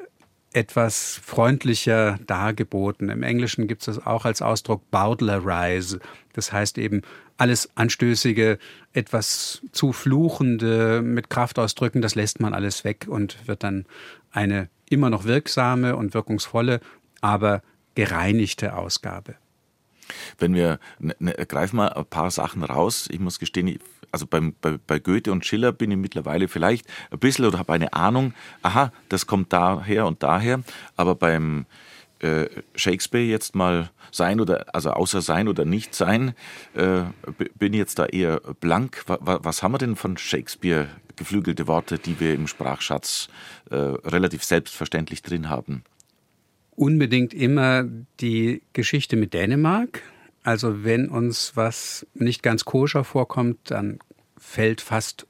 etwas freundlicher dargeboten. Im Englischen gibt es das auch als Ausdruck Bowdlerize. Das heißt eben alles Anstößige, etwas zu Fluchende mit Kraftausdrücken, das lässt man alles weg und wird dann eine immer noch wirksame und wirkungsvolle, aber gereinigte Ausgabe. Wenn wir, greifen mal ein paar Sachen raus. Ich muss gestehen, also bei Goethe und Schiller bin ich mittlerweile vielleicht ein bisschen oder habe eine Ahnung, das kommt daher und daher, aber beim Shakespeare jetzt mal außer sein oder nicht sein, bin ich jetzt da eher blank. Was haben wir denn von Shakespeare geflügelte Worte, die wir im Sprachschatz relativ selbstverständlich drin haben? Unbedingt immer die Geschichte mit Dänemark. Also wenn uns was nicht ganz koscher vorkommt, dann fällt fast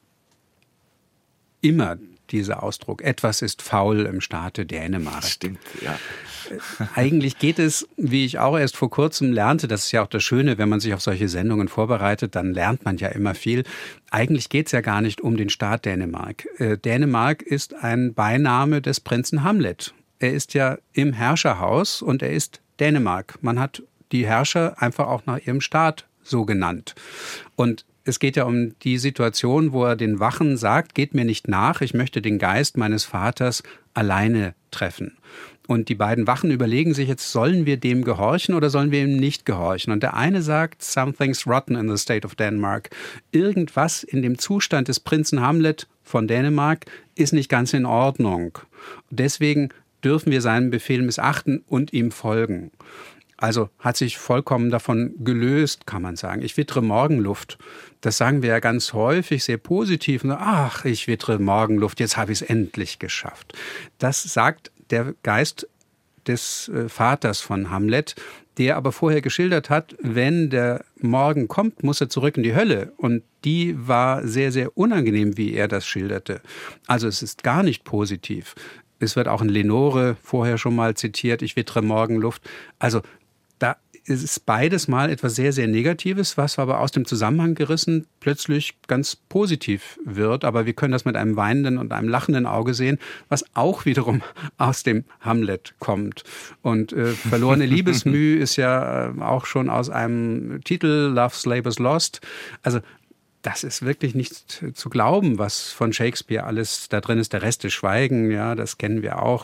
immer dieser Ausdruck, etwas ist faul im Staate Dänemark. Stimmt, ja. Eigentlich geht es, wie ich auch erst vor kurzem lernte, das ist ja auch das Schöne, wenn man sich auf solche Sendungen vorbereitet, dann lernt man ja immer viel. Eigentlich geht es ja gar nicht um den Staat Dänemark. Dänemark ist ein Beiname des Prinzen Hamlet. Er ist ja im Herrscherhaus und er ist Dänemark. Man hat die Herrscher einfach auch nach ihrem Staat so genannt. Und es geht ja um die Situation, wo er den Wachen sagt, geht mir nicht nach, ich möchte den Geist meines Vaters alleine treffen. Und die beiden Wachen überlegen sich jetzt, sollen wir dem gehorchen oder sollen wir ihm nicht gehorchen? Und der eine sagt, something's rotten in the state of Denmark. Irgendwas in dem Zustand des Prinzen Hamlet von Dänemark ist nicht ganz in Ordnung. Deswegen dürfen wir seinen Befehl missachten und ihm folgen. Also hat sich vollkommen davon gelöst, kann man sagen. Ich wittere Morgenluft. Das sagen wir ja ganz häufig, sehr positiv. Ach, ich wittere Morgenluft, jetzt habe ich es endlich geschafft. Das sagt der Geist des Vaters von Hamlet, der aber vorher geschildert hat, wenn der Morgen kommt, muss er zurück in die Hölle. Und die war sehr, sehr unangenehm, wie er das schilderte. Also es ist gar nicht positiv. Es wird auch in Lenore vorher schon mal zitiert, ich wittere Morgenluft. Also da ist beides mal etwas sehr, sehr Negatives, was aber aus dem Zusammenhang gerissen plötzlich ganz positiv wird. Aber wir können das mit einem weinenden und einem lachenden Auge sehen, was auch wiederum aus dem Hamlet kommt. Und verlorene Liebesmüh ist ja auch schon aus einem Titel, Love's Labour's Lost. Also das ist wirklich nicht zu glauben, was von Shakespeare alles da drin ist. Der Rest ist Schweigen, ja, das kennen wir auch.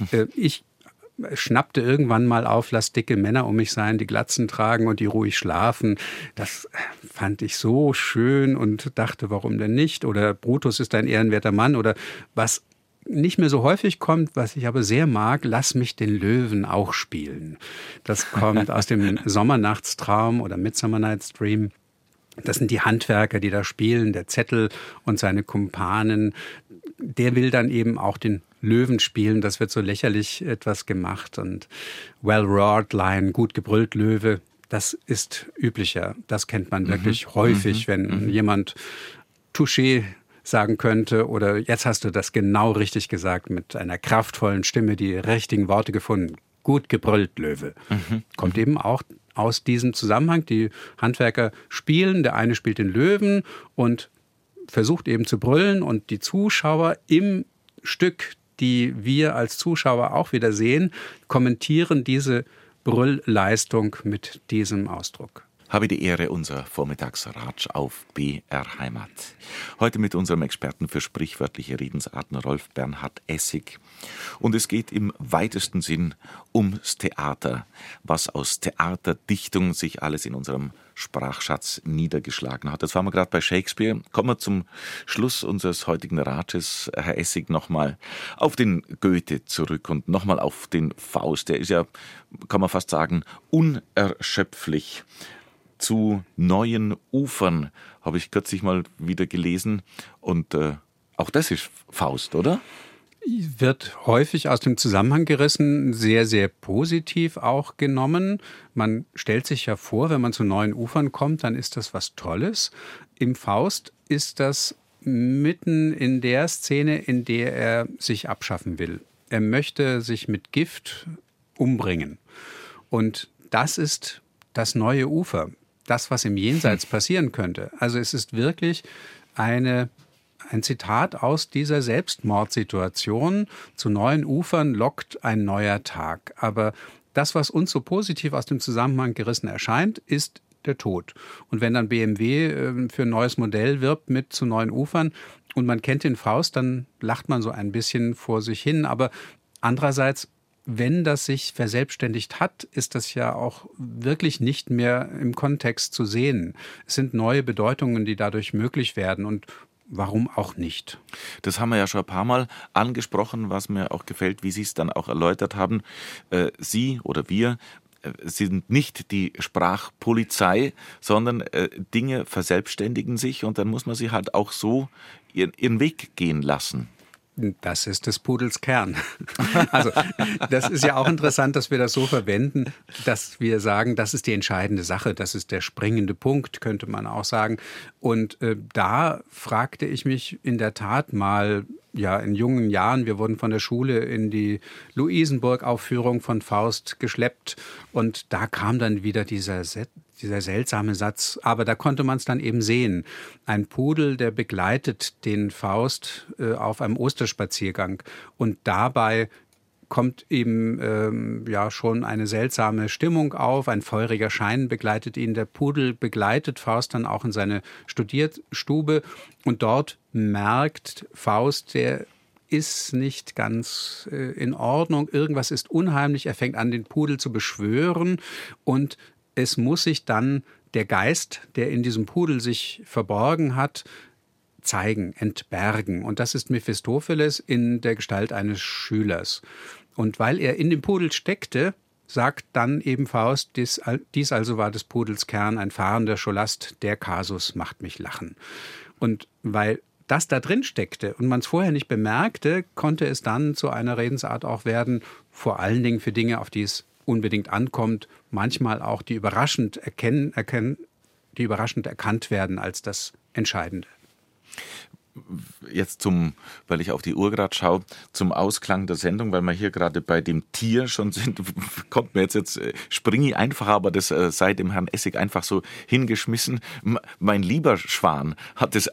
Ich schnappte irgendwann mal auf, lass dicke Männer um mich sein, die Glatzen tragen und die ruhig schlafen. Das fand ich so schön und dachte, warum denn nicht? Oder Brutus ist ein ehrenwerter Mann oder was nicht mehr so häufig kommt, was ich aber sehr mag, lass mich den Löwen auch spielen. Das kommt aus dem Sommernachtstraum oder Midsummer Night's Dream. Das sind die Handwerker, die da spielen, der Zettel und seine Kumpanen. Der will dann eben auch den Löwen spielen. Das wird so lächerlich etwas gemacht. Und well-roared Lion, gut gebrüllt Löwe, das ist üblicher. Das kennt man wirklich häufig, wenn jemand Touché sagen könnte oder jetzt hast du das genau richtig gesagt mit einer kraftvollen Stimme, die richtigen Worte gefunden. Gut gebrüllt Löwe. Kommt eben auch aus diesem Zusammenhang. Die Handwerker spielen, der eine spielt den Löwen und versucht eben zu brüllen und die Zuschauer im Stück, die wir als Zuschauer auch wieder sehen, kommentieren diese Brüllleistung mit diesem Ausdruck. Habe die Ehre, unser Vormittagsratsch auf BR Heimat. Heute mit unserem Experten für sprichwörtliche Redensarten Rolf Bernhard Essig. Und es geht im weitesten Sinn ums Theater, was aus Theaterdichtung sich alles in unserem Sprachschatz niedergeschlagen hat. Das waren wir gerade bei Shakespeare. Kommen wir zum Schluss unseres heutigen Ratsches, Herr Essig, nochmal auf den Goethe zurück und nochmal auf den Faust. Der ist ja, kann man fast sagen, unerschöpflich. Zu neuen Ufern habe ich kürzlich mal wieder gelesen und auch das ist Faust, oder? Wird häufig aus dem Zusammenhang gerissen, sehr, sehr positiv auch genommen. Man stellt sich ja vor, wenn man zu neuen Ufern kommt, dann ist das was Tolles. Im Faust ist das mitten in der Szene, in der er sich abschaffen will. Er möchte sich mit Gift umbringen. Und das ist das neue Ufer. Das, was im Jenseits passieren könnte. Also es ist wirklich ein Zitat aus dieser Selbstmordsituation. Zu neuen Ufern lockt ein neuer Tag. Aber das, was uns so positiv aus dem Zusammenhang gerissen erscheint, ist der Tod. Und wenn dann BMW für ein neues Modell wirbt mit zu neuen Ufern und man kennt den Faust, dann lacht man so ein bisschen vor sich hin. Aber andererseits, wenn das sich verselbstständigt hat, ist das ja auch wirklich nicht mehr im Kontext zu sehen. Es sind neue Bedeutungen, die dadurch möglich werden und warum auch nicht? Das haben wir ja schon ein paar Mal angesprochen, was mir auch gefällt, wie Sie es dann auch erläutert haben. Sie oder wir sind nicht die Sprachpolizei, sondern Dinge verselbstständigen sich und dann muss man sie halt auch so ihren Weg gehen lassen. Das ist des Pudels Kern. Also das ist ja auch interessant, dass wir das so verwenden, dass wir sagen, das ist die entscheidende Sache, das ist der springende Punkt, könnte man auch sagen. Und da fragte ich mich in der Tat mal, ja in jungen Jahren, wir wurden von der Schule in die Luisenburg-Aufführung von Faust geschleppt und da kam dann wieder dieser seltsame Satz, aber da konnte man es dann eben sehen. Ein Pudel, der begleitet den Faust auf einem Osterspaziergang und dabei kommt eben schon eine seltsame Stimmung auf, ein feuriger Schein begleitet ihn. Der Pudel begleitet Faust dann auch in seine Studierstube und dort merkt Faust, der ist nicht ganz in Ordnung, irgendwas ist unheimlich, er fängt an, den Pudel zu beschwören und es muss sich dann der Geist, der in diesem Pudel sich verborgen hat, zeigen, entbergen. Und das ist Mephistopheles in der Gestalt eines Schülers. Und weil er in dem Pudel steckte, sagt dann eben Faust, dies also war des Pudels Kern, ein fahrender Scholast, der Kasus macht mich lachen. Und weil das da drin steckte und man es vorher nicht bemerkte, konnte es dann zu einer Redensart auch werden, vor allen Dingen für Dinge, auf die es unbedingt ankommt, manchmal auch die überraschend erkannt werden als das Entscheidende. Jetzt weil ich auf die Uhr gerade schaue, zum Ausklang der Sendung, weil wir hier gerade bei dem Tier schon sind, kommt mir jetzt springe ich einfach, aber das sei dem Herrn Essig einfach so hingeschmissen. Mein lieber Schwan hat das,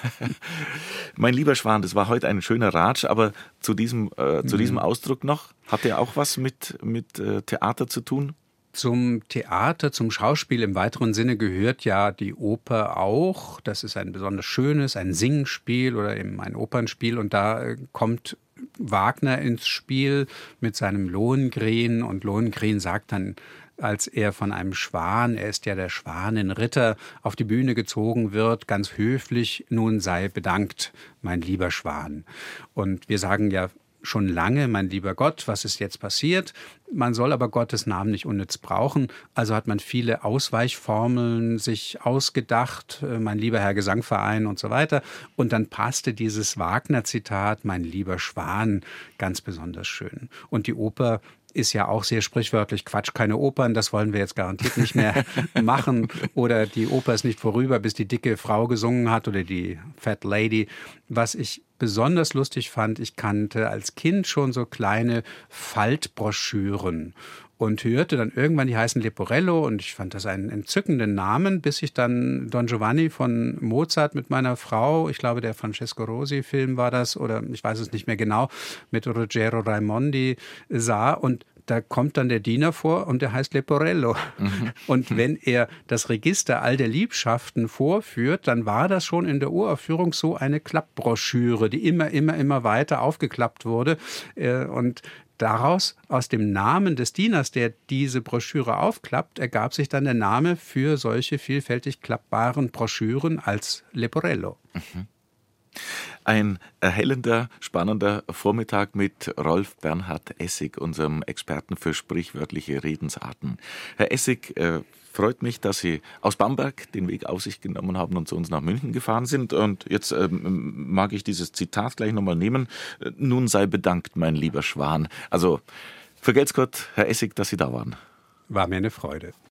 mein lieber Schwan, das war heute ein schöner Ratsch, aber zu diesem Ausdruck noch, hat der auch was mit Theater zu tun? Zum Theater, zum Schauspiel im weiteren Sinne gehört ja die Oper auch. Das ist ein besonders schönes, ein Singspiel oder eben ein Opernspiel. Und da kommt Wagner ins Spiel mit seinem Lohengrin. Und Lohengrin sagt dann, als er von einem Schwan, er ist ja der Schwanenritter, auf die Bühne gezogen wird, ganz höflich, nun sei bedankt, mein lieber Schwan. Und wir sagen ja schon lange, mein lieber Gott, was ist jetzt passiert? Man soll aber Gottes Namen nicht unnütz brauchen. Also hat man viele Ausweichformeln sich ausgedacht, mein lieber Herr Gesangverein und so weiter. Und dann passte dieses Wagner-Zitat, mein lieber Schwan, ganz besonders schön. Und die Oper ist ja auch sehr sprichwörtlich, Quatsch, keine Opern, das wollen wir jetzt garantiert nicht mehr machen. Oder die Oper ist nicht vorüber, bis die dicke Frau gesungen hat oder die Fat Lady. Was ich besonders lustig fand, ich kannte als Kind schon so kleine Faltbroschüren und hörte dann irgendwann, die heißen Leporello und ich fand das einen entzückenden Namen, bis ich dann Don Giovanni von Mozart mit meiner Frau, ich glaube der Francesco Rosi-Film war das oder ich weiß es nicht mehr genau, mit Ruggero Raimondi sah und da kommt dann der Diener vor und der heißt Leporello. Mhm. Und wenn er das Register all der Liebschaften vorführt, dann war das schon in der Uraufführung so eine Klappbroschüre, die immer weiter aufgeklappt wurde. Und daraus, aus dem Namen des Dieners, der diese Broschüre aufklappt, ergab sich dann der Name für solche vielfältig klappbaren Broschüren als Leporello. Mhm. Ein erhellender, spannender Vormittag mit Rolf Bernhard Essig, unserem Experten für sprichwörtliche Redensarten. Herr Essig, freut mich, dass Sie aus Bamberg den Weg auf sich genommen haben und zu uns nach München gefahren sind. Und jetzt mag ich dieses Zitat gleich nochmal nehmen. Nun sei bedankt, mein lieber Schwan. Also, vergelt's Gott, Herr Essig, dass Sie da waren. War mir eine Freude.